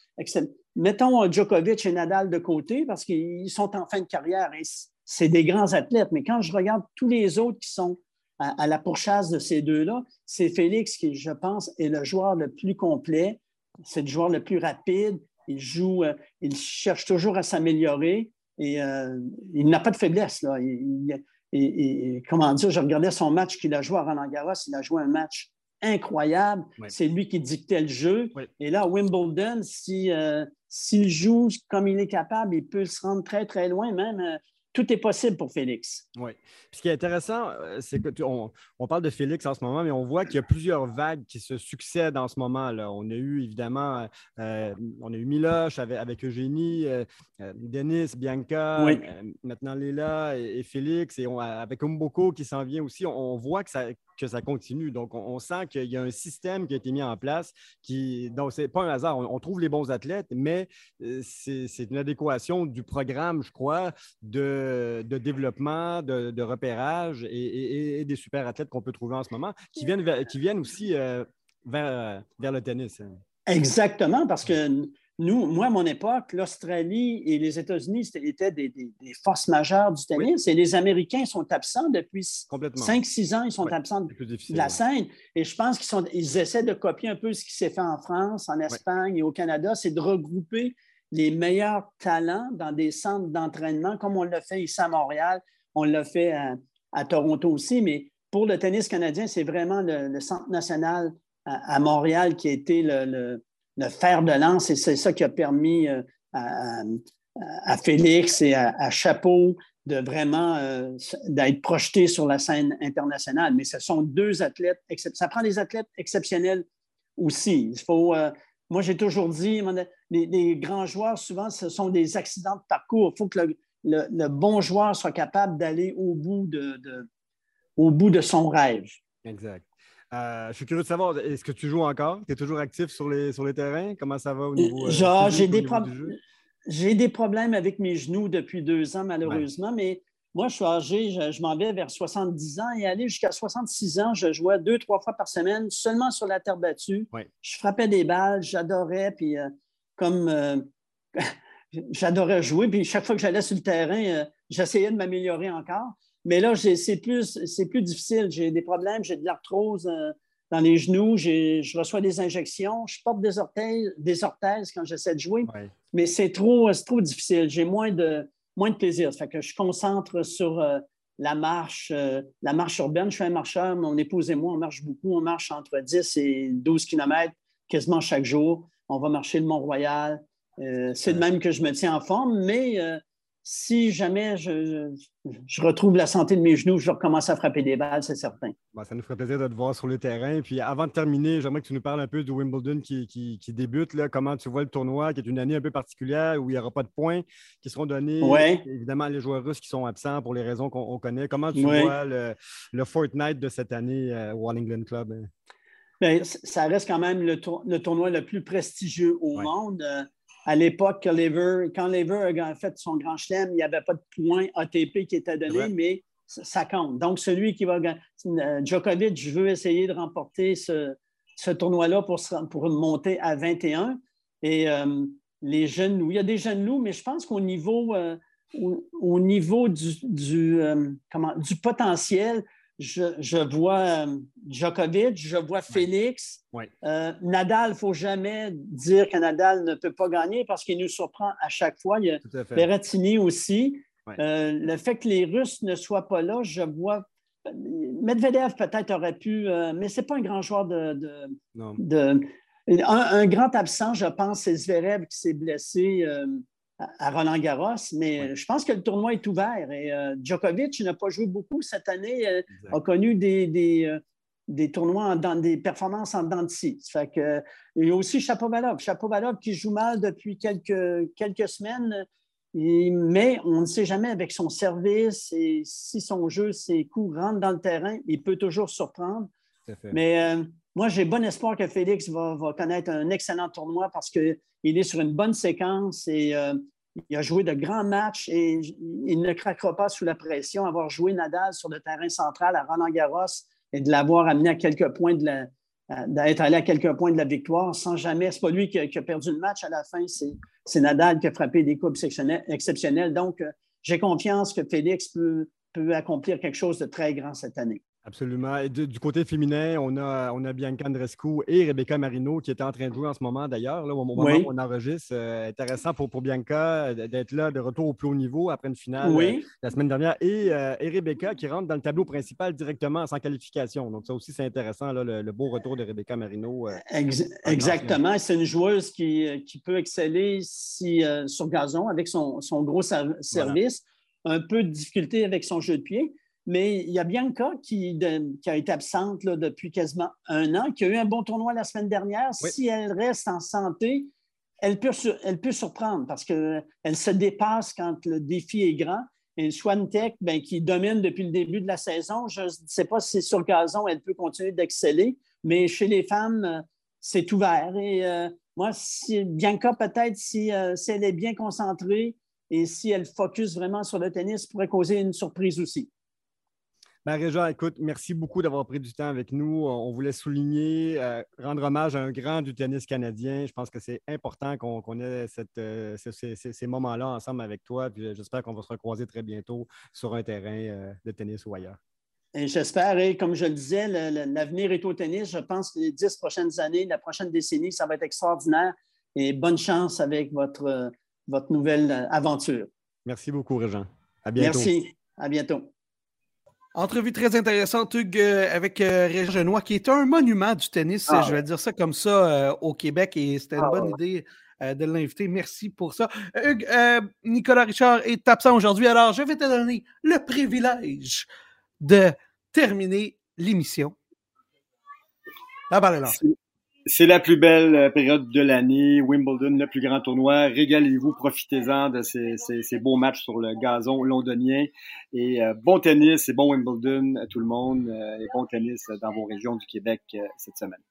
mettons Djokovic et Nadal de côté parce qu'ils sont en fin de carrière et c'est des grands athlètes. Mais quand je regarde tous les autres qui sont à, à la pourchasse de ces deux-là, c'est Félix qui, je pense, est le joueur le plus complet. C'est le joueur le plus rapide. Il joue, euh, il cherche toujours à s'améliorer et euh, il n'a pas de faiblesse, là. Il, il, Et, et comment dire, je regardais son match qu'il a joué à Roland-Garros. Il a joué un match incroyable. Oui. C'est lui qui dictait le jeu. Oui. Et là, à Wimbledon, si, euh, s'il joue comme il est capable, il peut se rendre très, très loin. Même, euh, tout est possible pour Félix. Oui. Puis ce qui est intéressant, c'est qu'on on parle de Félix en ce moment, mais on voit qu'il y a plusieurs vagues qui se succèdent en ce moment-là. On a eu, évidemment, euh, on a eu Miloš avec, avec Eugénie, euh, Denis, Bianca, oui. euh, maintenant Leila et, et Félix, et on, avec Mboko qui s'en vient aussi, on, on voit que ça, que ça continue. Donc, on, on sent qu'il y a un système qui a été mis en place. Qui, donc, ce n'est pas un hasard. On, on trouve les bons athlètes, mais c'est, c'est une adéquation du programme, je crois, de, de développement, de, de repérage et, et, et des super athlètes qu'on peut trouver en ce moment, qui viennent, vers, qui viennent aussi euh, vers, vers le tennis. Exactement, parce que nous, moi, à mon époque, l'Australie et les États-Unis étaient des, des, des forces majeures du tennis oui. et les Américains sont absents depuis cinq six ans. Ils sont oui. absents de la scène. Et je pense qu'ils sont, ils essaient de copier un peu ce qui s'est fait en France, en Espagne oui. et au Canada, c'est de regrouper les meilleurs talents dans des centres d'entraînement, comme on l'a fait ici à Montréal, on l'a fait à, à Toronto aussi. Mais pour le tennis canadien, c'est vraiment le, le Centre national à, à Montréal qui a été le, le le fer de lance, et c'est ça qui a permis euh, à, à Félix et à, à Chapeau de vraiment euh, d'être projetés sur la scène internationale. Mais ce sont deux athlètes, ça prend des athlètes exceptionnels aussi. Il faut, euh, moi, j'ai toujours dit, les, les grands joueurs, souvent, ce sont des accidents de parcours. Il faut que le, le, le bon joueur soit capable d'aller au bout de, de, au bout de son rêve. Exact. Euh, je suis curieux de savoir, est-ce que tu joues encore? Tu es toujours actif sur les, sur les terrains? Comment ça va au niveau, euh, Genre, physique, j'ai, au des niveau pro- du jeu? J'ai des problèmes avec mes genoux depuis deux ans, malheureusement, ouais. mais moi, je suis âgé, je, je m'en vais vers soixante-dix ans et aller jusqu'à soixante-six ans, je jouais deux, trois fois par semaine seulement sur la terre battue. Ouais. Je frappais des balles, j'adorais, puis euh, comme euh, j'adorais jouer, puis chaque fois que j'allais sur le terrain, euh, j'essayais de m'améliorer encore. Mais là, j'ai, c'est, plus, c'est plus difficile. J'ai des problèmes, j'ai de l'arthrose euh, dans les genoux, j'ai, je reçois des injections, je porte des orthèses, des orthèses quand j'essaie de jouer, ouais. mais c'est trop, c'est trop difficile. J'ai moins de, moins de plaisir. Ça fait que je concentre sur euh, la marche, euh, la marche urbaine. Je suis un marcheur, mon épouse et moi, on marche beaucoup. On marche entre dix et douze kilomètres quasiment chaque jour. On va marcher le Mont-Royal. Euh, c'est de même que je me tiens en forme, mais euh, si jamais je, je, je retrouve la santé de mes genoux, je recommence à frapper des balles, c'est certain. Bon, ça nous ferait plaisir de te voir sur le terrain. Puis avant de terminer, j'aimerais que tu nous parles un peu du Wimbledon qui, qui, qui débute. Là. Comment tu vois le tournoi, qui est une année un peu particulière où il n'y aura pas de points qui seront donnés. Ouais. Évidemment, les joueurs russes qui sont absents pour les raisons qu'on on connaît. Comment tu ouais. vois le, le Fortnite de cette année euh, au All England Club? Bien, ça reste quand même le, tour, le tournoi le plus prestigieux au ouais. monde. Euh, À l'époque, Lever, quand Lever a fait son grand chelem, il n'y avait pas de points A T P qui étaient donnés, mais ça compte. Donc, celui qui va gagner, Djokovic, je veux essayer de remporter ce, ce tournoi-là pour, pour monter à vingt et un. Et euh, les jeunes loups, il y a des jeunes loups, mais je pense qu'au niveau, euh, au, au niveau du, du, euh, comment, du potentiel, Je, je vois euh, Djokovic, je vois Félix. Oui. Euh, Nadal, il ne faut jamais dire que Nadal ne peut pas gagner parce qu'il nous surprend à chaque fois. Il y a Berrettini aussi. Oui. Euh, le fait que les Russes ne soient pas là, je vois... Medvedev peut-être aurait pu, euh, mais ce n'est pas un grand joueur de... de, de un, un grand absent, je pense, c'est Zverev qui s'est blessé... Euh, à Roland-Garros, mais oui. je pense que le tournoi est ouvert. Et euh, Djokovic n'a pas joué beaucoup cette année, euh, a connu des, des, euh, des tournois, en, dans, des performances en dents de scie. Ça fait que, il y a aussi Shapovalov. Shapovalov qui joue mal depuis quelques, quelques semaines. Et, mais on ne sait jamais avec son service et si son jeu, ses coups rentrent dans le terrain, il peut toujours surprendre. Tout à fait. Mais euh, moi, j'ai bon espoir que Félix va, va connaître un excellent tournoi parce qu'il est sur une bonne séquence et euh, il a joué de grands matchs et il ne craquera pas sous la pression. Avoir joué Nadal sur le terrain central à Roland-Garros et de l'avoir amené à quelques points de la, d'être allé à quelques points de la victoire sans jamais. C'est pas lui qui a, qui a perdu le match à la fin, c'est, c'est Nadal qui a frappé des coups exceptionnels. Donc, euh, j'ai confiance que Félix peut, peut accomplir quelque chose de très grand cette année. Absolument. Et de, du côté féminin, on a, on a Bianca Andreescu et Rebecca Marino qui étaient en train de jouer en ce moment d'ailleurs, là, au moment oui. où on enregistre. Euh, intéressant pour, pour Bianca d'être là de retour au plus haut niveau après une finale oui. euh, la semaine dernière. Et, euh, et Rebecca qui rentre dans le tableau principal directement sans qualification. Donc ça aussi, c'est intéressant, là, le, le beau retour de Rebecca Marino. Euh, Ex- exactement. C'est une joueuse qui, qui peut exceller si, euh, sur gazon avec son, son gros ser- service. Voilà. Un peu de difficulté avec son jeu de pied. Mais il y a Bianca qui, de, qui a été absente là, depuis quasiment un an, qui a eu un bon tournoi la semaine dernière. Oui. Si elle reste en santé, elle peut, elle peut surprendre parce qu'elle se dépasse quand le défi est grand. Et Swiatek, ben, qui domine depuis le début de la saison, je ne sais pas si sur le gazon, elle peut continuer d'exceller, mais chez les femmes, c'est ouvert. Et euh, moi, si, Bianca, peut-être, si, euh, si elle est bien concentrée et si elle focus vraiment sur le tennis, pourrait causer une surprise aussi. Ben, Régent, écoute, merci beaucoup d'avoir pris du temps avec nous. On voulait souligner, euh, rendre hommage à un grand du tennis canadien. Je pense que c'est important qu'on, qu'on ait cette, euh, ces, ces, ces moments-là ensemble avec toi. Puis j'espère qu'on va se recroiser très bientôt sur un terrain euh, de tennis ou ailleurs. Et j'espère, et comme je le disais, le, le, l'avenir est au tennis. Je pense que les dix prochaines années, la prochaine décennie, ça va être extraordinaire. Et bonne chance avec votre, votre nouvelle aventure. Merci beaucoup, Régent. À bientôt. Merci. À bientôt. Entrevue très intéressante, Hugues, euh, avec euh, Régent Genois, qui est un monument du tennis, ah, je vais ouais. dire ça comme ça, euh, au Québec, et c'était une ah, bonne ouais. idée euh, de l'inviter. Merci pour ça. Euh, Hugues, euh, Nicolas Richard est absent aujourd'hui, alors je vais te donner le privilège de terminer l'émission. La balle est lancée. C'est la plus belle période de l'année. Wimbledon, le plus grand tournoi. Régalez-vous, profitez-en de ces, ces, ces beaux matchs sur le gazon londonien. Et euh, bon tennis et bon Wimbledon à tout le monde. Euh, et bon tennis dans vos régions du Québec euh, cette semaine.